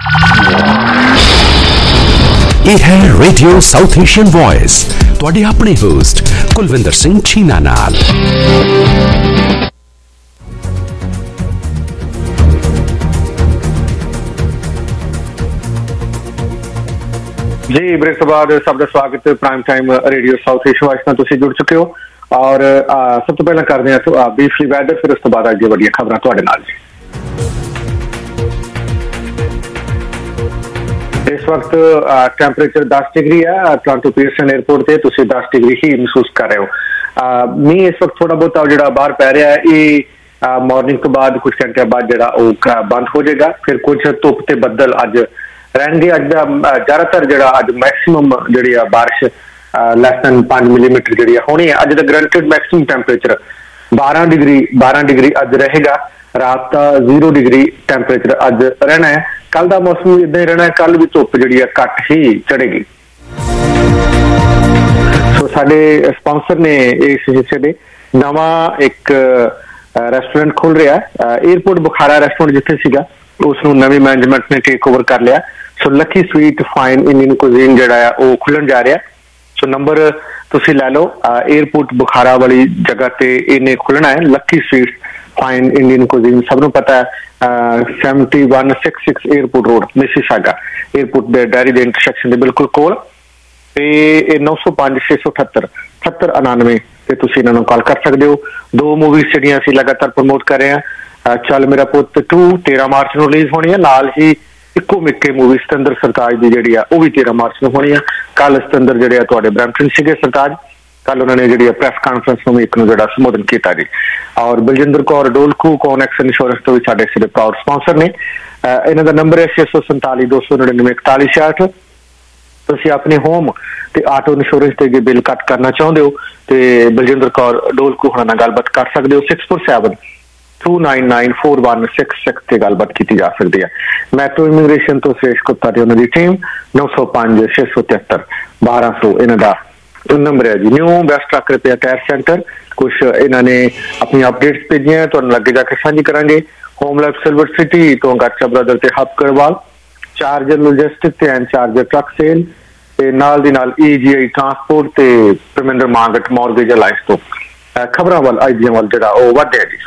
ਇਹ ਹੈ ਰੇਡੀਓ ਸਾਊਥ ਏਸ਼ੀਅਨ ਵੌਇਸ, ਤੁਹਾਡੇ ਆਪਣੇ ਹੋਸਟ ਕੁਲਵਿੰਦਰ ਸਿੰਘ ਛੀਨਾ ਨਾਲ। ਜੀ ਬ੍ਰੇਕ ਤੋਂ ਬਾਅਦ ਸਭ ਦਾ ਸਵਾਗਤ prime time radio South Asian Voice ਨਾਲ ਤੁਸੀਂ ਜੁੜ ਚੁੱਕੇ ਹੋ ਔਰ ਸਭ ਤੋਂ ਪਹਿਲਾਂ ਕਰਦੇ ਹਾਂ ਬਰੀਫਲੀ ਵੈਦਰ, ਫਿਰ ਉਸ ਤੋਂ ਬਾਅਦ ਅੱਜ ਦੀਆਂ ਵੱਡੀਆਂ ਖਬਰਾਂ ਤੁਹਾਡੇ ਨਾਲ ਜੀ। ਇਸ ਵਕਤ ਟੈਂਪਰੇਚਰ ਦਸ ਡਿਗਰੀ ਹੈ ਟੋਰਾਂਟੋ ਪੀਅਰਸਨ 에ਅਰਪੋਰਟ ਤੇ, ਤੁਸੀਂ ਦਸ ਡਿਗਰੀ ਹੀ ਮਹਿਸੂਸ ਕਰ ਰਹੇ ਹੋ। ਮੀਂਹ ਇਸ ਵਕਤ ਥੋੜਾ ਬਹੁਤਾ ਜਿਹੜਾ ਬਾਹਰ ਪੈ ਰਿਹਾ ਹੈ, ਇਹ ਮਾਰਨਿੰਗ ਤੋਂ ਬਾਅਦ ਕੁਝ ਘੰਟਿਆਂ ਬਾਅਦ ਜਿਹੜਾ ਉਹ ਬੰਦ ਹੋ ਜਾਏਗਾ। ਫਿਰ ਕੁਝ ਧੁੱਪ ਤੇ ਬੱਦਲ ਅੱਜ ਰਹਿਣਗੇ। ਅੱਜ ਦਾ ਜ਼ਿਆਦਾਤਰ ਜਿਹੜਾ ਅੱਜ ਮੈਕਸੀਮਮ ਜਿਹੜੀ ਆ ਬਾਰਿਸ਼ ਲੈਸ ਦੈਨ ਪੰਜ ਮਿਲੀਮੀਟਰ ਜਿਹੜੀ ਹੋਣੀ ਹੈ। ਅੱਜ ਦਾ ਗਰੰਟਡ ਮੈਕਸਿਮਮ ਟੈਂਪਰੇਚਰ ਬਾਰਾਂ ਡਿਗਰੀ ਬਾਰਾਂ ਡਿਗਰੀ ਅੱਜ ਰਹੇਗਾ। ਰਾਤ ਦਾ ਜ਼ੀਰੋ ਡਿਗਰੀ ਟੈਂਪਰੇਚਰ ਅੱਜ ਰਹਿਣਾ ਹੈ। ਕੱਲ ਦਾ ਮੌਸਮ ਇਦਾਂ ਹੀ ਰਹਿਣਾ ਹੈ, ਕੱਲ ਵੀ ਧੁੱਪ ਜਿਹੜੀ ਹੈ ਘੱਟ ਹੀ ਚੜੇਗੀ। ਸੋ ਸਾਡੇ ਸਪਾਂਸਰ ਨੇ ਇਸ ਹਿੱਸੇ ਦੇ ਨਵਾਂ ਇੱਕ ਰੈਸਟੋਰੈਂਟ ਖੋਲ ਰਿਹਾ 에ਅਰਪੋਰਟ ਬੁਖਾਰਾ ਰੈਸਟੋਰੈਂਟ ਜਿੱਥੇ ਸੀਗਾ ਉਸ ਨੂੰ ਨਵੀਂ ਮੈਨੇਜਮੈਂਟ ਨੇ ਟੇਕ ਓਵਰ ਕਰ ਲਿਆ। So Lucky sweet fine Indian cuisine ਜਿਹੜਾ ਆ ਉਹ ਖੁੱਲਣ ਜਾ ਰਿਹਾ। ਸੋ ਨੰਬਰ ਤੁਸੀਂ ਲੈ ਲਓ, 에ਅਰਪੋਰਟ ਬੁਖਾਰਾ ਵਾਲੀ ਜਗ੍ਹਾ ਤੇ ਇਹਨੇ ਖੁੱਲਣਾ ਹੈ Lucky sweet fine Indian Cuisine. ਸਭ ਨੂੰ ਪਤਾ ਹੈ seventy one six six Airport Road Mississauga Airport ਦੇ ਡੈਰੀ ਦੇ ਇੰਟਰਸੈਕਸ਼ਨ ਦੇ ਬਿਲਕੁਲ ਕੋਲ ਤੇ ਇਹ ਨੌ ਸੌ ਪੰਜ ਛੇ ਸੌ ਅਠੱਤਰ ਅਠੱਤਰ ਉਨਾਨਵੇਂ ਤੇ ਤੁਸੀਂ ਇਹਨਾਂ ਨੂੰ ਕਾਲ ਕਰ ਸਕਦੇ ਹੋ। ਦੋ ਮੂਵੀਜ਼ ਜਿਹੜੀਆਂ ਅਸੀਂ ਲਗਾਤਾਰ ਪ੍ਰਮੋਟ ਕਰ ਰਹੇ ਹਾਂ, ਚੱਲ ਮੇਰਾ ਪੁੱਤ ਟੂ ਤੇਰਾਂ ਮਾਰਚ ਨੂੰ ਰਿਲੀਜ਼ ਹੋਣੀ ਹੈ, ਨਾਲ ਹੀ ਇੱਕੋ ਮਿੱਕੇ ਮੂਵੀ ਸਤਿੰਦਰ ਸਰਤਾਜ ਦੀ ਜਿਹੜੀ ਆ ਉਹ ਵੀ ਤੇਰਾਂ ਮਾਰਚ ਨੂੰ ਹੋਣੀ ਆ। ਕੱਲ ਸਤਿੰਦਰ ਜਿਹੜੇ ਆ ਤੁਹਾਡੇ ਬਰੈਂਪਟਨ ਸੀਗੇ ਸਰਤਾਜ, ਕੱਲ ਉਹਨਾਂ ਨੇ ਜਿਹੜੀ ਪ੍ਰੈਸ ਕਾਨਫਰੰਸ ਨੂੰ ਇੱਕ ਨੂੰ ਜਿਹੜਾ ਸੰਬੋਧਨ ਕੀਤਾ ਜੀ। ਔਰ ਬਲਜਿੰਦਰ ਕੌਰ ਡੋਲਕੂ ਕੋਨੈਕਸ ਇੰਸ਼ੋਰੈਂਸ ਤੋਂ ਵੀ ਸਾਡੇ ਸਿਰੇ ਪ੍ਰਾਊਡ ਸਪਾਂਸਰ ਨੇ। ਇਹਨਾਂ ਦਾ ਨੰਬਰ ਹੈ ਛੇ ਸੌ ਸੰਤਾਲੀ ਦੋ ਸੌ ਨੜਿਨਵੇਂ ਇਕਤਾਲੀ ਛਿਆਹਠ। ਤੁਸੀਂ ਆਪਣੇ ਹੋਮ ਤੇ ਆਟੋ ਇੰਸ਼ੋਰੈਂਸ ਤੇ ਜੇ ਬਿੱਲ ਕੱਟ ਕਰਨਾ ਚਾਹੁੰਦੇ ਹੋ ਤੇ ਬਲਜਿੰਦਰ ਕੌਰ ਡੋਲਕੂ ਹੋਣਾ ਨਾਲ ਗੱਲਬਾਤ ਕਰ ਸਕਦੇ ਹੋ। Six four seven two nine nine four one six six ਤੇ ਗੱਲਬਾਤ ਕੀਤੀ ਜਾ ਸਕਦੀ ਹੈ। ਮੈਟਰੋ ਇਮੀਗ੍ਰੇਸ਼ਨ ਤੋਂ ਸੁਰੇਸ਼ ਗੁਪਤਾ ਤੇ ਉਹਨਾਂ ਦੀ ਟੀਮ ਨੌ ਸੌ ਪੰਜ ਛੇ ਸੌ ਤਿਹੱਤਰ ਬਾਰਾਂ ਸੌ ਇਹਨਾਂ ਦਾ ਨੰਬਰ ਹੈ ਜੀ। New best truck repair tyre centre ਕੁਛ ਇਹਨਾਂ ਨੇ ਆਪਣੀਆਂ ਅਪਡੇਟਸ ਭੇਜੀਆਂ, ਤੁਹਾਨੂੰ ਲੱਗੇ ਜਾ ਕੇ ਸਾਂਝੀ ਕਰਾਂਗੇ। ਹੋਮ ਲਾਈਫ ਸਿਲਵਰ ਸਿਟੀ ਤੋਂ ਗਾਚਾ ਬ੍ਰਦਰ ਤੇ ਹੱਬ ਕਰਵਾਲ, ਚਾਰਜਰ ਲੌਜਿਸਟਿਕ ਤੇ ਐਂਡ ਚਾਰਜਰ ਟਰੱਕ ਸੇਲ ਤੇ ਨਾਲ ਦੀ ਨਾਲ ਈਜੀਆਈ ਟਰਾਂਸਪੋਰਟ ਤੇ ਪਰਮਿੰਦਰ ਮਾਰਗਟ ਮੌਰਗੇਜ ਅਲਾਈਸ ਤੋਂ ਖਬਰਾਂ ਵੱਲ ਆਈਡੀਆਂ ਵੱਲ ਜਿਹੜਾ ਉਹ ਵਧਿਆ ਜੀ।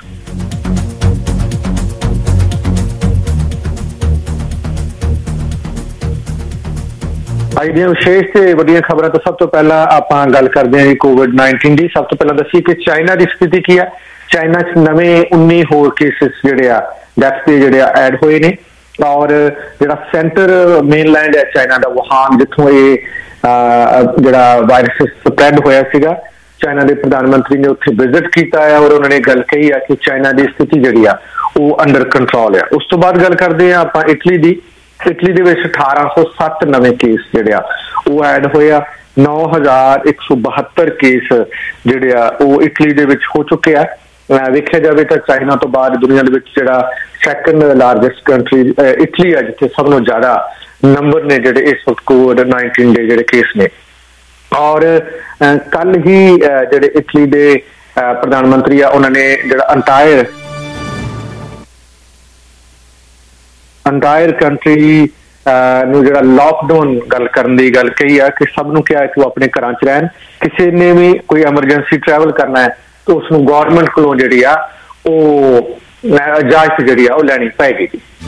ਆਈਡੀਆਂ ਵਿਸ਼ੇਸ਼ ਤੇ ਵੱਡੀਆਂ ਖਬਰਾਂ ਤੋਂ ਸਭ ਤੋਂ ਪਹਿਲਾਂ ਆਪਾਂ ਗੱਲ ਕਰਦੇ ਹਾਂ ਜੀ ਕੋਵਿਡ ਨਾਈਨਟੀਨ ਦੀ। ਸਭ ਤੋਂ ਪਹਿਲਾਂ ਦੱਸੀਏ ਕਿ ਚਾਈਨਾ ਦੀ ਸਥਿਤੀ ਕੀ ਹੈ। ਚਾਈਨਾ 'ਚ ਨਵੇਂ ਉੱਨੀ ਹੋਰ ਕੇਸਿਸ ਜਿਹੜੇ ਆ ਡੈਥ ਦੇ ਜਿਹੜੇ ਆ ਐਡ ਹੋਏ ਨੇ ਔਰ ਜਿਹੜਾ ਸੈਂਟਰ ਮੇਨਲੈਂਡ ਹੈ ਚਾਈਨਾ ਦਾ ਵੁਹਾਨ, ਜਿੱਥੋਂ ਇਹ ਜਿਹੜਾ ਵਾਇਰਸ ਸਪਰੈਡ ਹੋਇਆ ਸੀਗਾ, ਚਾਈਨਾ ਦੇ ਪ੍ਰਧਾਨ ਮੰਤਰੀ ਨੇ ਉੱਥੇ ਵਿਜ਼ਿਟ ਕੀਤਾ ਹੈ ਔਰ ਉਹਨਾਂ ਨੇ ਗੱਲ ਕਹੀ ਹੈ ਕਿ ਚਾਈਨਾ ਦੀ ਸਥਿਤੀ ਜਿਹੜੀ ਆ ਉਹ ਅੰਡਰ ਕੰਟਰੋਲ ਆ। ਉਸ ਤੋਂ ਬਾਅਦ ਗੱਲ ਕਰਦੇ ਹਾਂ ਆਪਾਂ ਇਟਲੀ ਦੀ। ਇਟਲੀ ਦੇ ਵਿੱਚ ਅਠਾਰਾਂ ਸੌ ਸੱਤ ਨਵੇਂ ਕੇਸ ਜਿਹੜੇ ਆ ਉਹ ਐਡ ਹੋਏ ਆ। ਨੌ ਹਜ਼ਾਰ ਇੱਕ ਸੌ ਬਹੱਤਰ ਕੇਸ ਜਿਹੜੇ ਆ ਉਹ ਇਟਲੀ ਦੇ ਵਿੱਚ ਹੋ ਚੁੱਕੇ ਆ। ਵੇਖਿਆ ਜਾਵੇ ਤਾਂ ਚਾਈਨਾ ਤੋਂ ਬਾਅਦ ਦੁਨੀਆ ਦੇ ਵਿੱਚ ਜਿਹੜਾ ਸੈਕੰਡ ਲਾਰਜੈਸਟ ਕੰਟਰੀ ਇਟਲੀ ਆ, ਜਿੱਥੇ ਸਭ ਨੂੰ ਜ਼ਿਆਦਾ ਨੰਬਰ ਨੇ ਜਿਹੜੇ ਇਸ ਵਕਤ ਕੋਵਿਡ ਨਾਈਨਟੀਨ ਦੇ ਜਿਹੜੇ ਕੇਸ ਨੇ। ਔਰ ਕੱਲ ਹੀ ਜਿਹੜੇ ਇਟਲੀ ਦੇ ਪ੍ਰਧਾਨ ਮੰਤਰੀ ਆ ਉਹਨਾਂ ਨੇ ਜਿਹੜਾ ਅੰਟਾਇਰ ਅੰਟਾਇਰ ਕੰਟਰੀ ਨੂੰ ਜਿਹੜਾ ਲਾਕਡਾਊਨ ਗੱਲ ਕਰਨ ਦੀ ਗੱਲ ਕਹੀ ਆ ਕਿ ਸਭ ਨੂੰ ਕਿਹਾ ਕਿ ਉਹ ਆਪਣੇ ਘਰਾਂ 'ਚ ਰਹਿਣ। ਕਿਸੇ ਨੇ ਵੀ ਕੋਈ ਐਮਰਜੈਂਸੀ ਟਰੈਵਲ ਕਰਨਾ ਹੈ ਤਾਂ ਉਸਨੂੰ ਗੌਰਮੈਂਟ ਕੋਲੋਂ ਜਿਹੜੀ ਆ ਉਹ ਇਜਾਜ਼ਤ ਜਿਹੜੀ ਆ ਉਹ ਲੈਣੀ ਪਏਗੀ।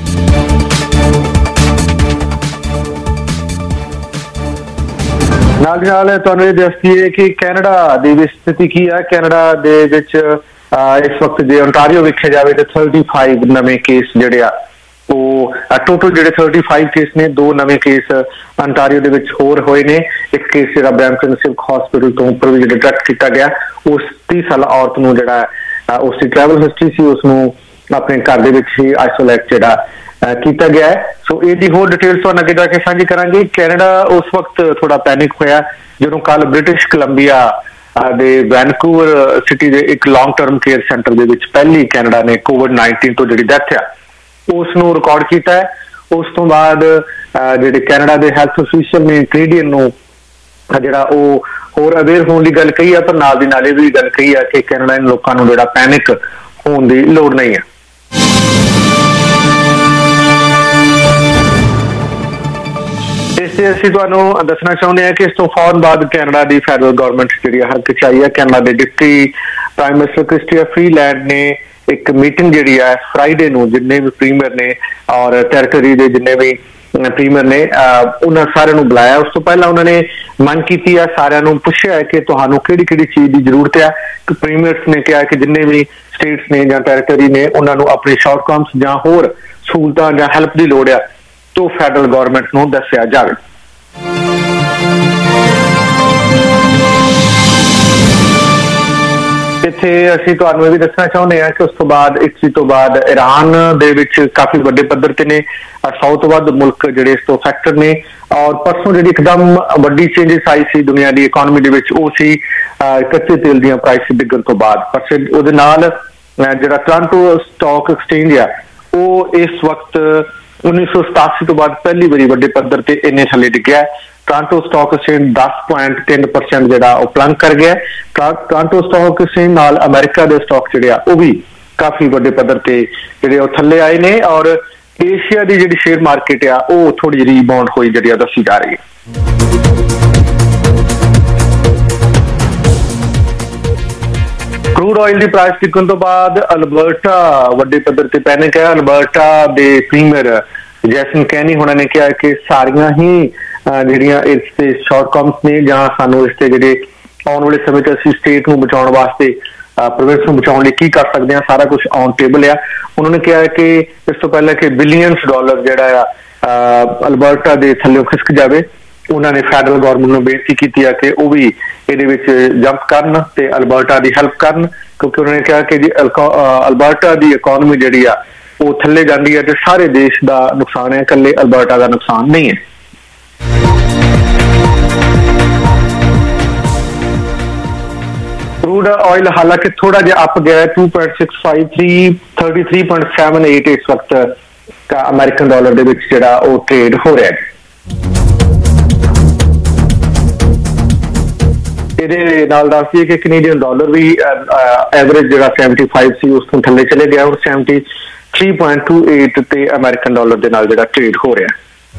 ਨਾਲ ਦੀ ਨਾਲ ਤੁਹਾਨੂੰ ਇਹ ਦੱਸ ਦਈਏ ਕਿ ਕੈਨੇਡਾ ਦੀ ਵੀ ਸਥਿਤੀ ਕੀ ਆ। ਕੈਨੇਡਾ ਦੇ ਵਿੱਚ ਇਸ ਵਕਤ ਜੇ ਓਨਟਾਰੀਓ ਵੇਖਿਆ ਜਾਵੇ ਤਾਂ ਥਰਟੀ ਫਾਈਵ ਨਵੇਂ ਕੇਸ ਜਿਹੜੇ ਆ ਉਹ ਟੋਟਲ ਜਿਹੜੇ ਥਰਟੀ ਫਾਈਵ ਕੇਸ ਨੇ, ਦੋ ਨਵੇਂ ਕੇਸ ਅੰਟਾਰੀਓ ਦੇ ਵਿੱਚ ਹੋਰ ਹੋਏ ਨੇ। ਇੱਕ ਕੇਸ ਜਿਹੜਾ ਬਰੈਂਪਟਨ ਸਿਵਲ ਹਸਪੀਟਲ ਤੋਂ ਉੱਪਰ ਵੀ ਜਿਹੜਾ ਡਿਟੈਕਟ ਕੀਤਾ ਗਿਆ, ਉਸ ਤੀਹ ਸਾਲਾ ਔਰਤ ਨੂੰ ਜਿਹੜਾ ਉਸ ਦੀ ਟਰੈਵਲ ਹਿਸਟਰੀ ਸੀ ਉਸਨੂੰ ਆਪਣੇ ਘਰ ਦੇ ਵਿੱਚ ਹੀ ਆਈਸੋਲੇਟ ਜਿਹੜਾ ਕੀਤਾ ਗਿਆ ਹੈ। ਸੋ ਇਹਦੀ ਹੋਰ ਡਿਟੇਲਸ ਤੁਹਾਨੂੰ ਅੱਗੇ ਜਾ ਕੇ ਸਾਂਝੀ ਕਰਾਂਗੇ। ਕੈਨੇਡਾ ਉਸ ਵਕਤ ਥੋੜਾ ਪੈਨਿਕ ਹੋਇਆ ਜਦੋਂ ਕੱਲ ਬ੍ਰਿਟਿਸ਼ ਕੋਲੰਬੀਆ ਦੇ ਵੈਨਕੂਵਰ ਸਿਟੀ ਦੇ ਇੱਕ ਲੌਂਗ ਟਰਮ ਕੇਅਰ ਸੈਂਟਰ ਦੇ ਵਿੱਚ ਪਹਿਲੀ ਕੈਨੇਡਾ ਨੇ ਕੋਵਿਡ ਨਾਈਨਟੀਨ ਤੋਂ ਜਿਹੜੀ ਡੈਥ ਆ ਉਸ ਨੂੰ ਰਿਕਾਰਡ ਕੀਤਾ ਹੈ। ਉਸ ਤੋਂ ਬਾਅਦ ਜਿਹੜੇ ਕੈਨੇਡਾ ਦੇ ਹੈਲਥ ਅਫੀਸ਼ੀਅਲ ਨੇ ਕੈਨੇਡੀਅਨ ਨੂੰ ਜਿਹੜਾ ਉਹ ਹੋਰ ਅਵੇਅਰ ਹੋਣ ਦੀ ਗੱਲ ਕਹੀ ਆ, ਪਰ ਨਾਲ ਦੀ ਨਾਲ ਇਹ ਵੀ ਗੱਲ ਕਹੀ ਆ ਕਿ ਕੈਨੇਡਾ ਦੇ ਲੋਕਾਂ ਨੂੰ ਜਿਹੜਾ ਪੈਨਿਕ ਹੋਣ ਦੀ ਲੋੜ ਨਹੀਂ ਹੈ। ਇਸੇ ਅਸੀਂ ਤੁਹਾਨੂੰ ਦੱਸਣਾ ਚਾਹੁੰਦੇ ਹਾਂ ਕਿ ਇਸ ਤੋਂ ਫੌਰਨ ਬਾਅਦ ਕੈਨੇਡਾ ਦੀ ਫੈਡਰਲ ਗਵਰਨਮੈਂਟ ਜਿਹੜੀ ਹਰਕਤ 'ਚ ਆਈ ਹੈ। ਕੈਨੇਡਾ ਦੇ deputy prime minister Chrystia Freeland ਨੇ ਇੱਕ ਮੀਟਿੰਗ ਜਿਹੜੀ ਹੈ ਫਰਾਈਡੇ ਨੂੰ ਜਿੰਨੇ ਵੀ ਪ੍ਰੀਮੀਅਰ ਨੇ ਔਰ ਟੈਰੀਟਰੀ ਦੇ ਜਿੰਨੇ ਵੀ ਪ੍ਰੀਮੀਅਰ ਨੇ ਉਹਨਾਂ ਸਾਰਿਆਂ ਨੂੰ ਬੁਲਾਇਆ। ਉਸ ਤੋਂ ਪਹਿਲਾਂ ਉਹਨਾਂ ਨੇ ਮੰਗ ਕੀਤੀ ਹੈ, ਸਾਰਿਆਂ ਨੂੰ ਪੁੱਛਿਆ ਕਿ ਤੁਹਾਨੂੰ ਕਿਹੜੀ ਕਿਹੜੀ ਚੀਜ਼ ਦੀ ਜ਼ਰੂਰਤ ਹੈ। ਪ੍ਰੀਮੀਅਰਸ ਨੇ ਕਿਹਾ ਕਿ ਜਿੰਨੇ ਵੀ ਸਟੇਟਸ ਨੇ ਜਾਂ ਟੈਰੀਟਰੀ ਨੇ ਉਹਨਾਂ ਨੂੰ ਆਪਣੇ ਸ਼ਾਰਟਕਮਸ ਜਾਂ ਹੋਰ ਸਹੂਲਤਾਂ ਜਾਂ ਹੈਲਪ ਦੀ ਲੋੜ ਆ ਤੋਂ ਫੈਡਰਲ ਗਵਰਨਮੈਂਟ ਨੂੰ ਦੱਸਿਆ ਜਾਵੇ। ਇੱਥੇ ਅਸੀਂ ਤੁਹਾਨੂੰ ਇਹ ਵੀ ਦੱਸਣਾ ਚਾਹੁੰਦੇ ਹਾਂ ਕਿ ਉਸ ਤੋਂ ਬਾਅਦ ਇਟਲੀ ਤੋਂ ਬਾਅਦ ਈਰਾਨ ਦੇ ਵਿੱਚ ਕਾਫੀ ਵੱਡੇ ਪੱਧਰ ਤੇ ਨੇ ਸੌ ਤੋਂ ਵੱਧ ਮੁਲਕ ਜਿਹੜੇ ਇਸ ਤੋਂ ਅਫੈਕਟਡ ਨੇ। ਔਰ ਪਰਸੋਂ ਜਿਹੜੀ ਇੱਕਦਮ ਵੱਡੀ ਚੇਂਜਸ ਆਈ ਸੀ ਦੁਨੀਆ ਦੀ ਇਕਨੋਮੀ ਦੇ ਵਿੱਚ ਉਹ ਸੀ ਕੱਚੇ ਤੇਲ ਦੀਆਂ ਪ੍ਰਾਈਸ ਡਿੱਗਣ ਤੋਂ ਬਾਅਦ। ਪਰ ਉਹਦੇ ਨਾਲ ਜਿਹੜਾ ਟੋਰਾਂਟੋ ਸਟਾਕ ਐਕਸਚੇਂਜ ਆ ਉਹ ਇਸ ਵਕਤ ਉੱਨੀ ਸੌ ਸਤਾਸੀ ਤੋਂ ਬਾਅਦ ਪਹਿਲੀ ਵਾਰੀ ਵੱਡੇ ਪੱਧਰ ਤੇ ਇੰਨੇ ਥੱਲੇ ਡਿੱਗਿਆ। ਟੋਰਾਂਟੋ ਸਟਾਕ ਐਕਸਚੇਂਜ ਦਸ ਪੁਆਇੰਟ ਤਿੰਨ ਪਰਸੈਂਟ ਜਿਹੜਾ ਉਹ ਪਲੰਗ ਕਰ ਗਿਆ। ਟੋਰਾਂਟੋ ਸਟਾਕ ਐਕਸਚੇਂਜ ਨਾਲ ਅਮਰੀਕਾ ਦੇ ਸਟਾਕ ਜਿਹੜੇ ਆ ਉਹ ਵੀ ਕਾਫੀ ਵੱਡੇ ਪੱਧਰ ਤੇ ਜਿਹੜੇ ਉਹ ਥੱਲੇ ਆਏ ਨੇ। ਔਰ ਏਸ਼ੀਆ ਦੀ ਜਿਹੜੀ ਸ਼ੇਅਰ ਮਾਰਕੀਟ ਆ ਉਹ ਥੋੜੀ ਜਿਹੀ ਰੀਬਾਉਂਡ ਹੋਈ ਜਿਹੜੀ ਆ ਦੱਸੀ ਜਾ ਰਹੀ ਹੈ। ਕਰੂਡ ਆਇਲ ਦੀ ਪ੍ਰਾਈਸ ਡਿੱਗਣ ਤੋਂ ਬਾਅਦ ਅਲਬਰਟਾ ਵੱਡੇ ਪੱਧਰ ਤੇ ਪੈਨਿਕ ਹੈ। ਅਲਬਰਟਾ ਦੇ ਪ੍ਰੀਮੀਅਰ ਜੈਸਨ ਕੈਨੀ ਹੋਣਾ ਨੇ ਕਿਹਾ ਕਿ ਸਾਰੀਆਂ ਹੀ ਜਿਹੜੀਆਂ ਇਸ ਤੇ ਸ਼ਾਰਟਕਮਸ ਨੇ ਜਾਂ ਸਾਨੂੰ ਇਸ ਤੇ ਜਿਹੜੇ ਆਉਣ ਵਾਲੇ ਸਮੇਂ 'ਚ ਅਸੀਂ ਸਟੇਟ ਨੂੰ ਬਚਾਉਣ ਵਾਸਤੇ ਪ੍ਰੋਵਿੰਸ ਨੂੰ ਬਚਾਉਣ ਲਈ ਕੀ ਕਰ ਸਕਦੇ ਹਾਂ ਸਾਰਾ ਕੁਝ ਔਨ ਟੇਬਲ ਆ। ਉਹਨਾਂ ਨੇ ਕਿਹਾ ਕਿ ਇਸ ਤੋਂ ਪਹਿਲਾਂ ਕਿ ਬਿਲੀਅਨਸ ਡਾਲਰ ਜਿਹੜਾ ਆ ਅਲਬਰਟਾ ਦੇ ਥੱਲੇ ਖਿਸਕ ਜਾਵੇ। ਉਹਨਾਂ ਨੇ ਫੈਡਰਲ ਗਵਰਨਮੈਂਟ ਨੂੰ ਬੇਨਤੀ ਕੀਤੀ ਆ ਕਿ ਉਹ ਵੀ ਇਹਦੇ ਵਿੱਚ ਜੰਪ ਕਰਨ ਤੇ ਅਲਬਰਟਾ ਦੀ ਹੈਲਪ ਕਰਨ, ਕਿਉਂਕਿ ਉਹਨਾਂ ਨੇ ਕਿਹਾ ਕਿ ਜੀ ਅਲਬਰਟਾ ਦੀ ਇਕਨੋਮੀ ਜਿਹੜੀ ਆ ਉਹ ਥੱਲੇ ਜਾਂਦੀ ਹੈ ਤੇ ਸਾਰੇ ਦੇਸ਼ ਦਾ ਨੁਕਸਾਨ ਹੈ, ਇਕੱਲੇ ਅਲਬਰਟਾ ਦਾ ਨੁਕਸਾਨ ਨਹੀਂ ਹੈ। ਕਰੂਡ ਆਇਲ ਹਾਲਾਂਕਿ ਥੋੜਾ ਜਿਹਾ ਅਪ ਗਿਆ two point six five three thirty three point seven eight ਇਸ ਵਕਤ ਅਮਰੀਕਨ ਡਾਲਰ ਦੇ ਵਿੱਚ ਜਿਹੜਾ ਉਹ ਟ੍ਰੇਡ ਹੋ ਰਿਹਾ ਹੈ। ਇਹਦੇ ਨਾਲ ਦੱਸਦੀਏ ਕਿ ਕੈਨੇਡੀਅਨ ਡਾਲਰ ਵੀ ਐਵਰੇਜ ਜਿਹੜਾ ਸੈਵਨਟੀ ਫਾਈਵ ਸੀ ਉਸ ਤੋਂ ਥੱਲੇ ਚਲੇ ਗਿਆ ਔਰ seventy three point two eight ਤੇ ਅਮਰੀਕਨ ਡਾਲਰ ਦੇ ਨਾਲ ਜਿਹੜਾ ਟ੍ਰੇਡ ਹੋ ਰਿਹਾ।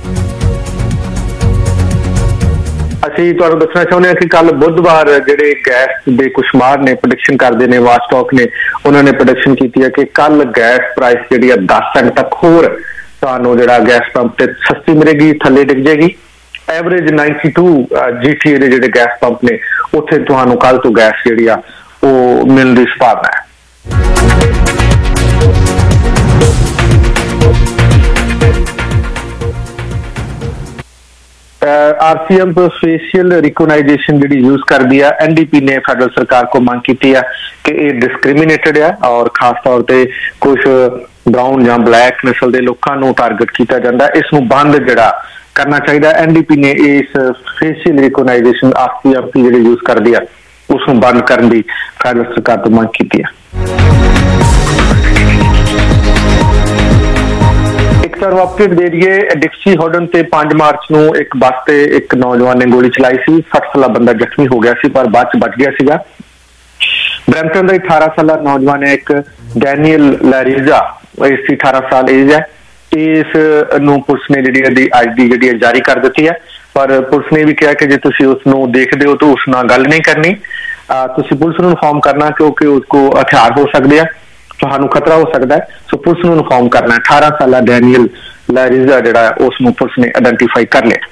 ਅਸੀਂ ਤੁਹਾਨੂੰ ਦੱਸਣਾ ਚਾਹੁੰਦੇ ਹਾਂ ਕਿ ਕੱਲ ਬੁੱਧਵਾਰ ਜਿਹੜੇ ਗੈਸ ਦੇ ਕੁਸ਼ਮਾਰ ਨੇ ਪ੍ਰੈਡਿਕਸ਼ਨ ਕਰਦੇ ਨੇ, ਵਾਸਟਾਕ ਨੇ, ਉਹਨਾਂ ਨੇ ਪ੍ਰੈਡਿਕਸ਼ਨ ਕੀਤੀ ਹੈ ਕਿ ਕੱਲ ਗੈਸ ਪ੍ਰਾਈਸ ਜਿਹੜੀ ਆ ਦਸ ਸੈਂਟ ਤੱਕ ਹੋਰ ਤੁਹਾਨੂੰ ਜਿਹੜਾ ਗੈਸ ਪੰਪ ਤੇ ਸਸਤੀ ਮਿਲੇਗੀ, ਥੱਲੇ ਡਿੱਗ ਜਾਏਗੀ। ਐਵਰੇਜ ਨਾਈਨਟੀ ਟੂ ਜੀਟੀਏ ਦੇ ਜਿਹੜੇ ਗੈਸ ਪੰਪ ਨੇ ਉੱਥੇ ਤੁਹਾਨੂੰ ਕੱਲ ਤੋਂ ਗੈਸ ਜਿਹੜੀ ਆ ਉਹ ਮਿਲਣ ਦੀ ਸੰਭਾਵਨਾ ਹੈ। आरसीएम फेशियल रिकोगनाइजेशन जी यूज करती है, एनडीपी ने फैडरल सरकार को मांग की है कि ये डिस्क्रिमिनेटेड है और खास तौर पर कुछ ब्राउन या ब्लैक नस्ल के लोगों टारगेट किया जाता है। इसनूं बंद जिहड़ा करना चाहिए। एनडीपी ने इस फेशियल रिकोगनाइजेशन आरसीएम की जी यूज करती है उसनूं बंद करने की फैडरल सरकार तो मांग की है। एक तरह अपडेट दे दिए, डिक्सी हॉर्डन ते पांच मार्च नूं एक बस ते एक नौजवान ने गोली चलाई सी, सठ साला बंदा जख्मी हो गया सी पर बाद च बच गया सीगा। ब्रैम्पटन का अठारह साला नौजवान है एक डैनियल लैरिजा, इसकी अठारह साल एज है। इस नूं पुलिस ने जी अज की जी जारी कर दी है, पर पुलिस ने भी कहा कि जे तुसीं उसनूं देखदे हो तो उस नाल गल नहीं करनी, तुसीं पुलिस नूं इन्फॉर्म करना क्योंकि उसको हथियार हो सकते हैं, तुहानूं खतरा हो सकता है, सो पुलिस नूं इन्फॉर्म करना है। अठारह साला डैनियल लैरिजा जिहड़ा उसनूं पुलिस ने आइडेंटिफाई कर लिया।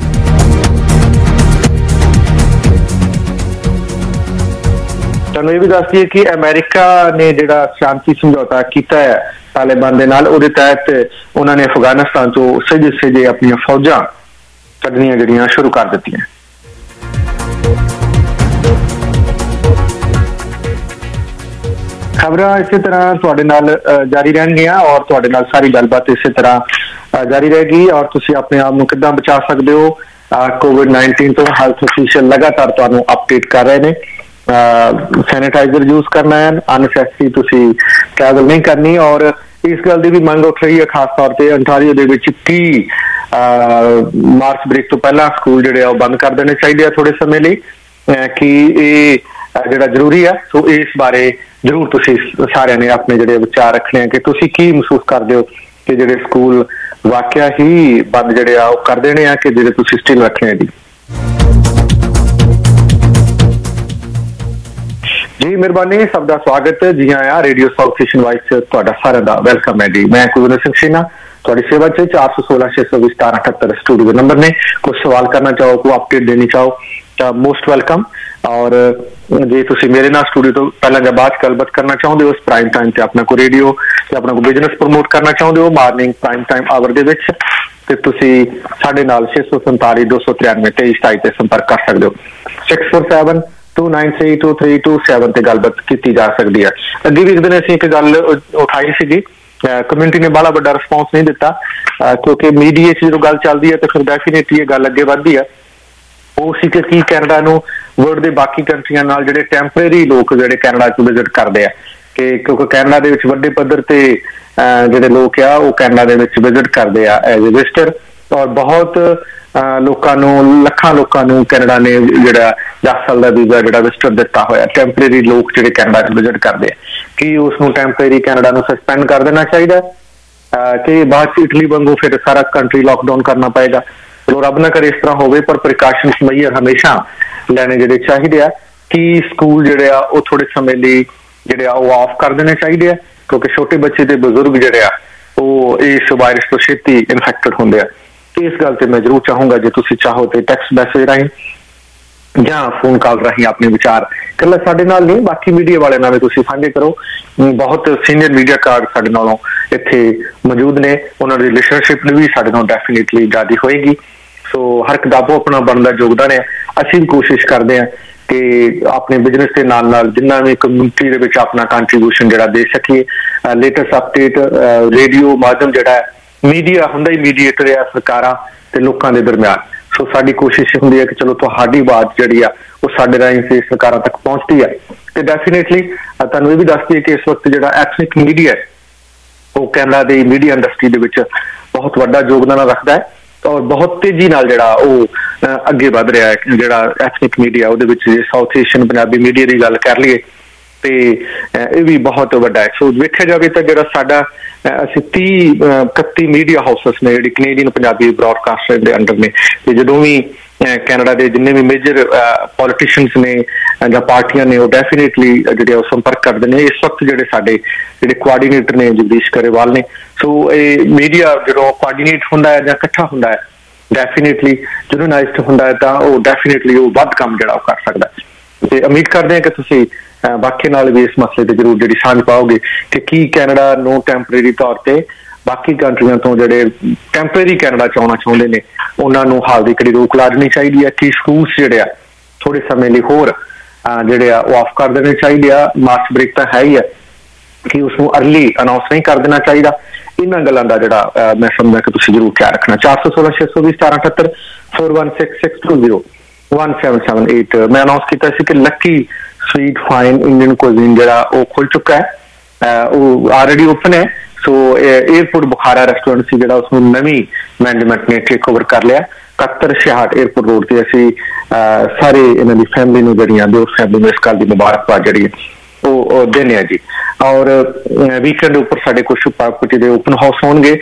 तुहानूं ये भी दस दिए कि अमेरिका ने जिहड़ा शांति समझौता किया है तालिबान दे नाल, उहदे तहत उन्होंने अफगानिस्तान तो सजे सजे अपनी फौजां कढनियां जिहड़ियां शुरू कर दित्तियां। खबरां इसी तरह तुहाडे नाल जारी रहणगियां और तुहाडे नाल सारी गलबात इसी तरह जारी रहेगी और तुसीं अपने आप नूं किद्दां बचा सकदे हो कोविड नाइनटीन तो। हेल्थ ऑफिशियल लगातार तुहानूं अपडेट कर रहे हैं। सैनिटाइजर यूज करना है, अनसैसरी तुसीं ट्रैवल नहीं करनी और इस गल की भी मंग उठ रही है खास तौर पर अंटारियो दे विच तीह मार्च ब्रेक तो पहला स्कूल जिहड़े बंद कर देने चाहिए थोड़े समय लिए कि ये जिहड़ा जरूरी है। सो इस बारे जरूर तुसीं सारिਆਂ ने अपने जिहड़े विचार रखने हैं कि तुसीं की महसूस करदे हो कि जिहड़े स्कूल वाकया ही बंद जिहड़े आ कर देने हैं कि जिहड़े तुसीं स्टिल रखने हैं। जी जी मेहरबानी, सबका स्वागत, जी आया रेडियो साउथ एशियन वॉइस तुहाडा सारिਆਂ ਦਾ वेलकम है जी। मैं कुलविंदर सिंह शीना तुहाडी सेवा च चार सौ सोलह छे सौ बीस सतारह अठहत्तर स्टूडियो के नंबर ने। कुछ सवाल करना चाहो, कोई अपडेट देनी चाहो तो मोस्ट वेलकम। और जे तुसीं मेरे नाल स्टूडियो तो पहला या बाद गलबात करना चाहुंदे हो प्राइम टाइम ते अपना कोई रेडियो ते अपना कोई बिजनेस प्रमोट करना चाहुंदे हो मॉर्निंग प्राइम टाइम आवर दे विच ते तुसीं साडे नाल छे सौ संताली दो सौ तिरानवे तेईस सताई ते संपर्क कर सकदे हो। Six four seven two nine three two three two seven ते गलबात की जा सकती है। अगे भी एक दिन असीं एक गल उठाई सी, कम्यूनिटी ने बड़ा बड़ा रिस्पॉन्स नहीं दिता क्योंकि मीडिया जो गल चलती है तो फिर डेफिनेटली ये गल अगे बढ़ती है। वो सी कि की कैनेडा नूं वर्ल्ड के बाकी कंट्रियां नाल जिहड़े टैंपरेरी लोग जिहड़े कैनेडा च विजिट करते हैं कि क्योंकि कैनेडा दे विच वड्डे पद्धर ते जिहड़े लोग आ वो कैनेडा दे विच विजिट करते हैं एज ए विजिटर और बहुत लोगों नूं लखां लोगों नूं कैनेडा ने जिहड़ा दस साल का वीजा जिहड़ा विजिटर दिता होया। टैंपरेरी लोग जिहड़े कैनेडा च विजिट करते हैं कि उसनूं टैंपरेरी कैनेडा नूं सस्पेंड कर देना चाहिए कि बाद इटली वांगू फिर सारा कंट्री लॉकडाउन करना पएगा। चलो रब ना करे इस तरह होवे पर प्रिकाशनस मेजर हमेशा लैने जिहड़े चाहिए कि स्कूल जिहड़े आ वो थोड़े समय लिए जिहड़े आ वो ऑफ कर देने चाहिए क्योंकि छोटे बच्चे ते बुजुर्ग जिहड़े आ वो इस वायरस तो छेती इन्फेक्टेड होंदे आ। इस गल ते मैं जरूर चाहूंगा जे तुसीं चाहो तो टैक्सट मैसेज राही या फोन कॉल राही अपने विचार कल्ला साडे नाल नहीं बाकी मीडिया वाले नाल तुसीं साझे करो। बहुत सीनियर मीडिया कार्ड साडे नालों इत्थे मौजूद ने, उन्हां दी रिलेशनशिप भी साडे नाल डेफिनेटली ज़्यादा होएगी। सो हर किताबों अपना बनदा योगदान है। असीं भी कोशिश करते हैं कि अपने बिजनेस के नाल नाल जिन्ना भी कम्यूनिटी दे विच अपना कंट्रीब्यूशन जिहड़ा दे सकीए। लेटेस्ट अपडेट रेडियो माध्यम जिहड़ा मीडिया हुंदा ही मीडिएटर है सरकारां ते लोकां दे दरमियान। सो साडी कोशिश हुंदी है कि चलो तुहाडी आवाज़ जिहड़ी आ वो साडे राहीं से सरकारां तक पहुंचती है ते डेफिनेटली तुहानूं ये भी दस दईए कि इस वक्त जिहड़ा एथनिक मीडिया है वो कैनेडा दी मीडिया इंडस्ट्री दे विच बहुत वड्डा योगदान रखता है और बहुत तेजी नाल जिहड़ा वो अगे वध रहा है। जिहड़ा एथनिक मीडिया उहदे विच जे साउथ एशियन पंजाबी मीडिया की गल कर लईए ते ये भी बहुत वड्डा है। सो वेखिया जावे तां जिहड़ा साडा असीं तीह इकत्ती मीडिया हाउसिस ने जिहड़ी कनेडियन पंजाबी ब्रॉडकास्टर दे अंडर ने ते जदों भी कैनेडा के जिन्ने भी मेजर पॉलिटिशियंस ने या पार्टियां ने वो डेफिनेटली जिहड़े संपर्क करते हैं। इस वक्त जिहड़े साडे जिहड़े कोआर्डीनेटर ने जगदीश गरेवाल ने। सो ये मीडिया जो कोआर्डीनेट हुंदा है या इकट्ठा हुंदा है डेफिनेटली यूनाइज्ड हुंदा है तां वो डेफिनेटली वो वध काम जिहड़ा कर सकदा है। ते उम्मीद करते हैं कि तुसीं बाकी नाल भी इस मसले ते जरूर जिहड़ी सांझ पाओगे कि की कैनेडा नूं टैंपरेरी तौर ते ਬਾਕੀ ਕੰਟਰੀਆਂ ਤੋਂ ਜਿਹੜੇ ਟੈਂਪਰੇਰੀ ਕੈਨੇਡਾ 'ਚ ਆਉਣਾ ਚਾਹੁੰਦੇ ਨੇ ਉਹਨਾਂ ਨੂੰ ਹਾਲ ਦੀ ਘੜੀ ਰੋਕ ਲਾ ਦੇਣੀ ਚਾਹੀਦੀ ਹੈ ਕਿ ਸਕੂਲਸ ਜਿਹੜੇ ਆ ਥੋੜੇ ਸਮੇਂ ਲਈ ਹੋਰ ਜਿਹੜੇ ਆ ਉਹ ਆਫ ਕਰ ਦੇਣੇ ਚਾਹੀਦੇ ਆ। ਮਾਰਚ ਬ੍ਰੇਕ ਤਾਂ ਹੈ ਹੀ ਹੈ ਕਿ ਉਸਨੂੰ ਅਰਲੀ ਅਨਾਉਂਸ ਨਹੀਂ ਕਰ ਦੇਣਾ ਚਾਹੀਦਾ। ਇਹਨਾਂ ਗੱਲਾਂ ਦਾ ਜਿਹੜਾ ਮੈਂ ਸਮਝਦਾ ਕਿ ਤੁਸੀਂ ਜ਼ਰੂਰ ਖਿਆਲ ਰੱਖਣਾ। ਚਾਰ ਸੌ ਸੋਲਾਂ ਛੇ ਸੌ ਵੀਹ ਸਤਾਰਾਂ ਅਠੱਤਰ four one six six two zero one seven seven eight ਮੈਂ ਅਨਾਉਂਸ ਕੀਤਾ ਸੀ ਕਿ lucky sweet fine Indian cuisine ਜਿਹੜਾ ਉਹ ਖੁੱਲ ਚੁੱਕਾ ਹੈ, ਉਹ ਆਲਰੇਡੀ ਓਪਨ ਹੈ। ਸੋ ਏਅਰਪੋਰਟ ਬੁਖਾਰਾ ਰੈਸਟੋਰੈਂਟ ਸੀ ਜਿਹੜਾ ਉਸਨੂੰ ਨਵੀਂ ਮੈਨੇਜਮੈਂਟ ਨੇ ਟੇਕ ਓਵਰ ਕਰ ਲਿਆ। ਇਕਹੱਤਰ ਛਿਆਹਠ ਏਅਰਪੋਰਟ ਰੋਡ ਤੇ ਅਸੀਂ ਸਾਰੇ ਇਹਨਾਂ ਦੀ ਫੈਮਿਲੀ ਨੂੰ ਜਿਹੜੀਆਂ ਦੋ ਫੈਮਿਲੀ ਨੂੰ ਇਸ ਗੱਲ ਦੀ ਮੁਬਾਰਕਬਾਦ ਜਿਹੜੀ ਉਹ ਦੇਣੇ ਆ ਜੀ। ਔਰ ਵੀਕਐਂਡ ਉੱਪਰ ਸਾਡੇ ਕੁਝ ਕੁਝ ਦੇ ਓਪਨ ਹਾਊਸ ਹੋਣਗੇ।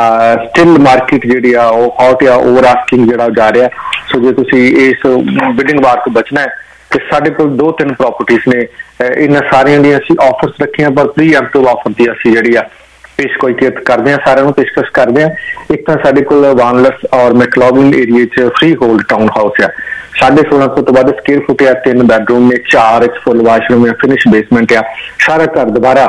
ਸਟਿਲ ਮਾਰਕੀਟ ਜਿਹੜੀ ਆ ਉਹ ਹੌਟ ਆ, ਓਵਰ ਆਸਕਿੰਗ ਜਿਹੜਾ ਜਾ ਰਿਹਾ। ਸੋ ਜੇ ਤੁਸੀਂ ਇਸ ਬਿਡਿੰਗ ਵਾਰ ਤੋਂ ਬਚਣਾ ਹੈ ਕਿ ਸਾਡੇ ਕੋਲ ਦੋ ਤਿੰਨ ਪ੍ਰਾਪਰਟੀਜ਼ ਨੇ, ਇਹਨਾਂ ਸਾਰੀਆਂ ਦੀਆਂ ਅਸੀਂ ਆਫਰਸ ਰੱਖੀਆਂ ਪਰ ਪ੍ਰੀ ਐਮਪਟਿਵ ਆਫਰ ਦੀ ਅਸੀਂ ਜਿਹੜੀ ਆ ਪੇਸ਼ਕਸ਼ ਕਰਦੇ ਹਾਂ, ਸਾਰਿਆਂ ਨੂੰ ਪੇਸ਼ਕਸ਼ ਕਰਦੇ ਹਾਂ। ਇੱਕ ਤਾਂ ਸਾਡੇ ਕੋਲ ਵਾਨਲਸ ਔਰ ਮੈਕਲੋਗਲਿਨ ਏਰੀਏ 'ਚ ਫ੍ਰੀ ਹੋਲਡ ਟਾਊਨ ਹਾਊਸ ਆ, ਸਾਢੇ ਸੋਲਾਂ ਸੌ ਤੋਂ ਵੱਧ ਸਕੁਅਰ ਫੁੱਟ ਆ, ਤਿੰਨ ਬੈਡਰੂਮ ਨੇ, ਚਾਰ ਇੱਕ ਫੁੱਲ ਵਾਸ਼ਰੂਮ ਆ, ਫਿਨਿਸ਼ ਬੇਸਮੈਂਟ ਆ। ਸਾਰਾ ਘਰ ਦੁਬਾਰਾ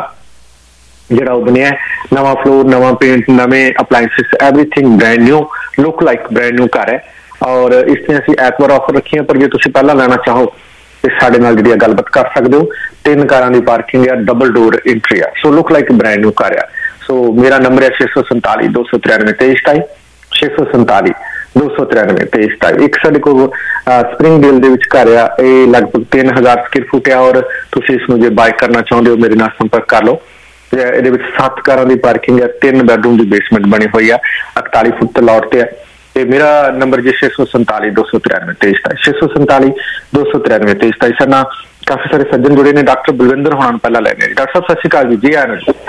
ਜਿਹੜਾ ਉਹ ਬਣਿਆ, ਨਵਾਂ ਫਲੋਰ, ਨਵਾਂ ਪੇਂਟ, ਨਵੇਂ appliances, everything brand new, look like brand new ਘਰ ਹੈ। ਔਰ ਇਸ ਤੇ ਅਸੀਂ ਐਤਵਾਰ ਆਫਰ ਰੱਖੀਆਂ, ਪਰ ਜੇ ਤੁਸੀਂ ਪਹਿਲਾਂ ਲੈਣਾ ਚਾਹੋ ਤੇ ਸਾਡੇ ਨਾਲ ਜਿਹੜੀ ਗੱਲਬਾਤ ਕਰ ਸਕਦੇ ਹੋ। ਤਿੰਨ ਕਾਰਾਂ ਦੀ ਪਾਰਕਿੰਗ ਆ, ਡਬਲ ਡੋਰ ਐਂਟਰੀ ਆ, so look like brand new ਘਰ ਆ। ਸੋ ਮੇਰਾ ਨੰਬਰ ਹੈ ਛੇ ਸੌ ਸੰਤਾਲੀ ਦੋ ਸੌ ਤਰਾਨਵੇਂ ਤੇਈ ਸਤਾਈ ਛੇ ਸੌ ਸੰਤਾਲੀ ਦੋ ਸੌ ਤਰਾਨਵੇਂ ਤੇਈ ਸਤਾਈ। ਇੱਕ ਸਾਡੇ ਕੋਲ ਸਪਰਿੰਗ ਡੇਲ ਦੇ ਵਿੱਚ ਘਰ ਆ, ਇਹ ਲਗਭਗ ਤਿੰਨ ਹਜ਼ਾਰ ਸਕੁਅਰ ਫੁੱਟ ਆ ਔਰ ਤੁਸੀਂ ਇਸ ਨੂੰ ਜੇ ਬਾਈ ਕਰਨਾ ਚਾਹੁੰਦੇ ਹੋ ਮੇਰੇ ਨਾਲ ਸੰਪਰਕ ਕਰ ਲਓ। ਇਹਦੇ ਵਿੱਚ ਸੱਤ ਕਾਰਾਂ ਦੀ ਪਾਰਕਿੰਗ ਹੈ, ਤਿੰਨ ਬੈਡਰੂਮ ਦੀ ਬੇਸਮੈਂਟ ਬਣੀ ਹੋਈ ਆ, ਇਕਤਾਲੀ ਫੁੱਟ ਲਾਟ ਤੇ ਆ। ਤੇ ਮੇਰਾ ਨੰਬਰ ਜੀ ਛੇ ਸੌ ਸੰਤਾਲੀ ਦੋ ਸੌ ਤਰਾਨਵੇਂ ਤੇਈ ਸਤਾਈ ਛੇ ਸੌ ਸੰਤਾਲੀ ਦੋ ਸੌ ਤਰਾਨਵੇਂ ਤੇਈ ਸਤਾਈ। ਸਾਡੇ ਨਾਲ ਕਾਫੀ ਸਾਰੇ ਸੱਜਣ ਜੁੜੇ ਨੇ। ਡਾਕਟਰ ਬਲਵਿੰਦਰ ਹੋਣਾ ਨੂੰ ਪਹਿਲਾਂ ਲੈਣੇ ਜੀ। ਡਾਕਟਰ ਸਾਹਿਬ ਸਤਿ ਸ਼੍ਰੀ ਅਕਾਲ ਜੀ। ਜੀ ਆਇਆਂ ਜੀ।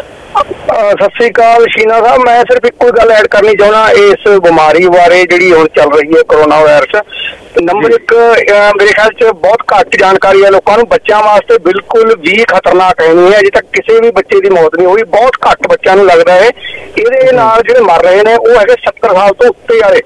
ਸਤਿ ਸ੍ਰੀ ਅਕਾਲ ਸ਼ੀਨਾ ਸਾਹਿਬ। ਮੈਂ ਸਿਰਫ ਇੱਕੋ ਗੱਲ ਐਡ ਕਰਨੀ ਚਾਹੁੰਦਾ ਇਸ ਬਿਮਾਰੀ ਬਾਰੇ ਜਿਹੜੀ ਹੁਣ ਚੱਲ ਰਹੀ ਹੈ ਕੋਰੋਨਾ ਵਾਇਰਸ। ਨੰਬਰ ਇੱਕ, ਮੇਰੇ ਖਿਆਲ 'ਚ ਬਹੁਤ ਘੱਟ ਜਾਣਕਾਰੀ ਹੈ ਲੋਕਾਂ ਨੂੰ। ਬੱਚਿਆਂ ਵਾਸਤੇ ਬਿਲਕੁਲ ਵੀ ਖਤਰਨਾਕ ਹੈ ਨਹੀਂ ਹੈ, ਅਜੇ ਤੱਕ ਕਿਸੇ ਵੀ ਬੱਚੇ ਦੀ ਮੌਤ ਨਹੀਂ ਹੋਈ। ਬਹੁਤ ਘੱਟ ਬੱਚਿਆਂ ਨੂੰ ਲੱਗਦਾ ਹੈ। ਇਹਦੇ ਨਾਲ ਜਿਹੜੇ ਮਰ ਰਹੇ ਨੇ ਉਹ ਹੈਗੇ ਸੱਤਰ ਸਾਲ ਤੋਂ ਉੱਤੇ ਵਾਲੇ,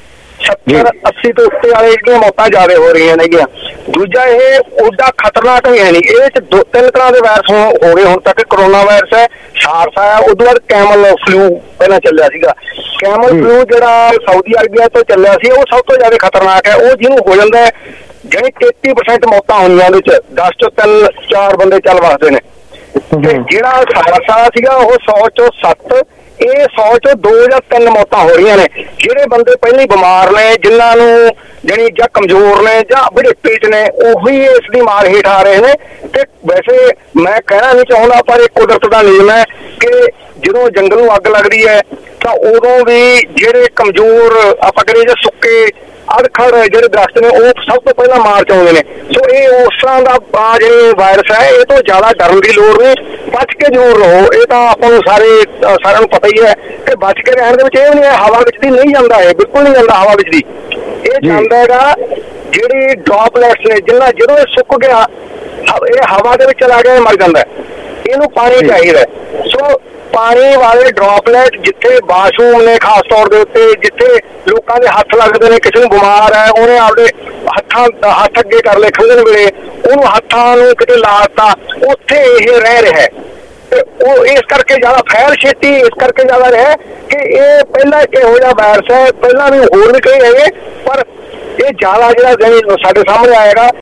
ਸੱਤਰ ਅੱਸੀ ਤੋਂ ਉੱਤੇ ਵਾਲੇ ਜਿਹੜੀਆਂ ਮੌਤਾਂ ਜ਼ਿਆਦਾ ਹੋ ਰਹੀਆਂ ਨੇਗੀਆਂ। ਦੂਜਾ, ਇਹ ਓਡਾ ਖਤਰਨਾਕ ਵੀ ਹੈ ਨਹੀਂ। ਇਹਦੇ 'ਚ ਦੋ ਤਿੰਨ ਤਰ੍ਹਾਂ ਦੇ ਵਾਇਰਸ ਹੋ ਗਏ ਹੁਣ ਤੱਕ। ਕਰੋਨਾ ਵਾਇਰਸ ਹੈ, ਸਾਰਸ ਆਇਆ, ਉਸ ਤੋਂ ਬਾਅਦ ਕੈਮਲ ਫਲੂ ਪਹਿਲਾਂ ਚੱਲਿਆ ਸੀਗਾ। ਕੈਮਲ ਫਲੂ ਜਿਹੜਾ ਸਾਊਦੀ ਅਰਬੀਆ ਤੋਂ ਚੱਲਿਆ ਸੀ ਉਹ ਸਭ ਤੋਂ ਜ਼ਿਆਦਾ ਖਤਰਨਾਕ ਹੈ। ਉਹ ਜਿਹਨੂੰ ਹੋ ਜਾਂਦਾ ਹੈ ਜਿਹੜੀ ਤੇਤੀ ਪਰਸੈਂਟ ਮੌਤਾਂ ਹੋਈਆਂ ਉਹਦੇ 'ਚ, ਦਸ ਚੋਂ ਤਿੰਨ ਚਾਰ ਬੰਦੇ ਚੱਲ ਵਸਦੇ ਨੇ। ਤੇ ਜਿਹੜਾ ਸਾਰਸ ਵਾਲਾ ਸੀਗਾ ਉਹ ਸੌ ਚੋਂ ਸੱਤ, ਇਹ ਸੌ ਚੋਂ ਦੋ ਜਾਂ ਤਿੰਨ ਮੌਤਾਂ ਹੋ ਰਹੀਆਂ ਨੇ। ਜਿਹੜੇ ਬੰਦੇ ਪਹਿਲਾਂ ਹੀ ਬਿਮਾਰ ਨੇ, ਜਿਨ੍ਹਾਂ ਨੂੰ ਜਾਣੀ ਜਾਂ ਕਮਜ਼ੋਰ ਨੇ ਜਾਂ ਬੁਢੇਪੇ 'ਚ ਨੇ, ਉਹੀ ਇਸ ਦੀ ਮਾਰ ਹੇਠ ਆ ਰਹੇ ਨੇ। ਤੇ ਵੈਸੇ ਮੈਂ ਕਹਿਣਾ ਨਹੀਂ ਚਾਹੁੰਦਾ ਪਰ ਇਹ ਕੁਦਰਤ ਦਾ ਨਿਯਮ ਹੈ ਕਿ ਜਦੋਂ ਜੰਗਲ ਨੂੰ ਅੱਗ ਲੱਗਦੀ ਹੈ ਤਾਂ ਉਦੋਂ ਵੀ ਜਿਹੜੇ ਕਮਜ਼ੋਰ ਆਪਾਂ ਕਰੀਏ ਜਾਂ ਸੁੱਕੇ ਅੜਖੜ ਜਿਹੜੇ ਦਰਖਤ ਨੇ ਉਹ ਸਭ ਤੋਂ ਪਹਿਲਾਂ ਮਾਰ ਚ ਆਉਂਦੇ ਨੇ। ਸੋ ਇਹ ਉਸ ਤਰ੍ਹਾਂ ਦਾ ਜਿਹੜੇ ਵਾਇਰਸ ਹੈ, ਇਹ ਤੋਂ ਜ਼ਿਆਦਾ ਡਰਨ ਦੀ ਲੋੜ ਨਹੀਂ, ਬਚ ਕੇ ਜ਼ਰੂਰ ਰਹੋ। ਇਹ ਤਾਂ ਆਪਾਂ ਨੂੰ ਸਾਰੇ ਸਾਰਿਆਂ ਨੂੰ ਪਤਾ ਹੀ ਹੈ ਕਿ ਬਚ ਕੇ ਰਹਿਣ ਦੇ ਵਿੱਚ ਇਹ ਨਹੀਂ ਹੈ ਹਵਾ ਵਿੱਚ ਦੀ ਨਹੀਂ ਜਾਂਦਾ, ਇਹ ਬਿਲਕੁਲ ਨਹੀਂ ਜਾਂਦਾ ਹਵਾ ਵਿੱਚ ਦੀ। ਇਹ ਜਾਂਦਾ ਹੈਗਾ ਜਿਹੜੀ ਡ੍ਰੌਪਲੈਟਸ ਨੇ, ਜਿੰਨਾ ਜਦੋਂ ਇਹ ਸੁੱਕ ਗਿਆ ਇਹ ਹਵਾ ਦੇ ਵਿੱਚ ਚਲਾ ਗਿਆ ਮਰ ਜਾਂਦਾ। ਇਹਨੂੰ ਪਾਣੀ ਚਾਹੀਦਾ। ਸੋ ਪਾਣੀ ਵਾਲੇ ਡ੍ਰੌਪਲੇਟ ਜਿੱਥੇ ਵਾਸ਼ਰੂਮ ਨੇ, ਖਾਸ ਤੌਰ ਦੇ ਉੱਤੇ ਜਿੱਥੇ ਲੋਕਾਂ ਦੇ ਹੱਥ ਲੱਗਦੇ ਨੇ, ਕਿਸੇ ਨੂੰ ਬਿਮਾਰ ਹੈ ਉਹਨੇ ਆਪਦੇ ਹੱਥਾਂ ਹੱਥ ਅੱਗੇ ਕਰ ਲਏ ਖੰਘਣ ਵੇਲੇ, ਉਹਨੂੰ ਹੱਥਾਂ ਨੂੰ ਕਿਤੇ ਲਾਤਾ, ਉੱਥੇ ਇਹ ਰਹਿ ਰਿਹਾ। ਤੇ ਉਹ ਇਸ ਕਰਕੇ ਜ਼ਿਆਦਾ ਫੈਲ ਛੇਤੀ ਇਸ ਕਰਕੇ ਜ਼ਿਆਦਾ ਰਿਹਾ ਕਿ ਇਹ ਪਹਿਲਾਂ ਇਹੋ ਜਿਹਾ ਵਾਇਰਸ ਹੈ, ਪਹਿਲਾਂ ਵੀ ਹੋਰ ਵੀ ਕਈ ਹੈਗੇ ਪਰ ਇਹ ਜ਼ਿਆਦਾ ਜਿਹੜਾ ਸਾਡੇ ਸਾਹਮਣੇ ਆਏਗਾ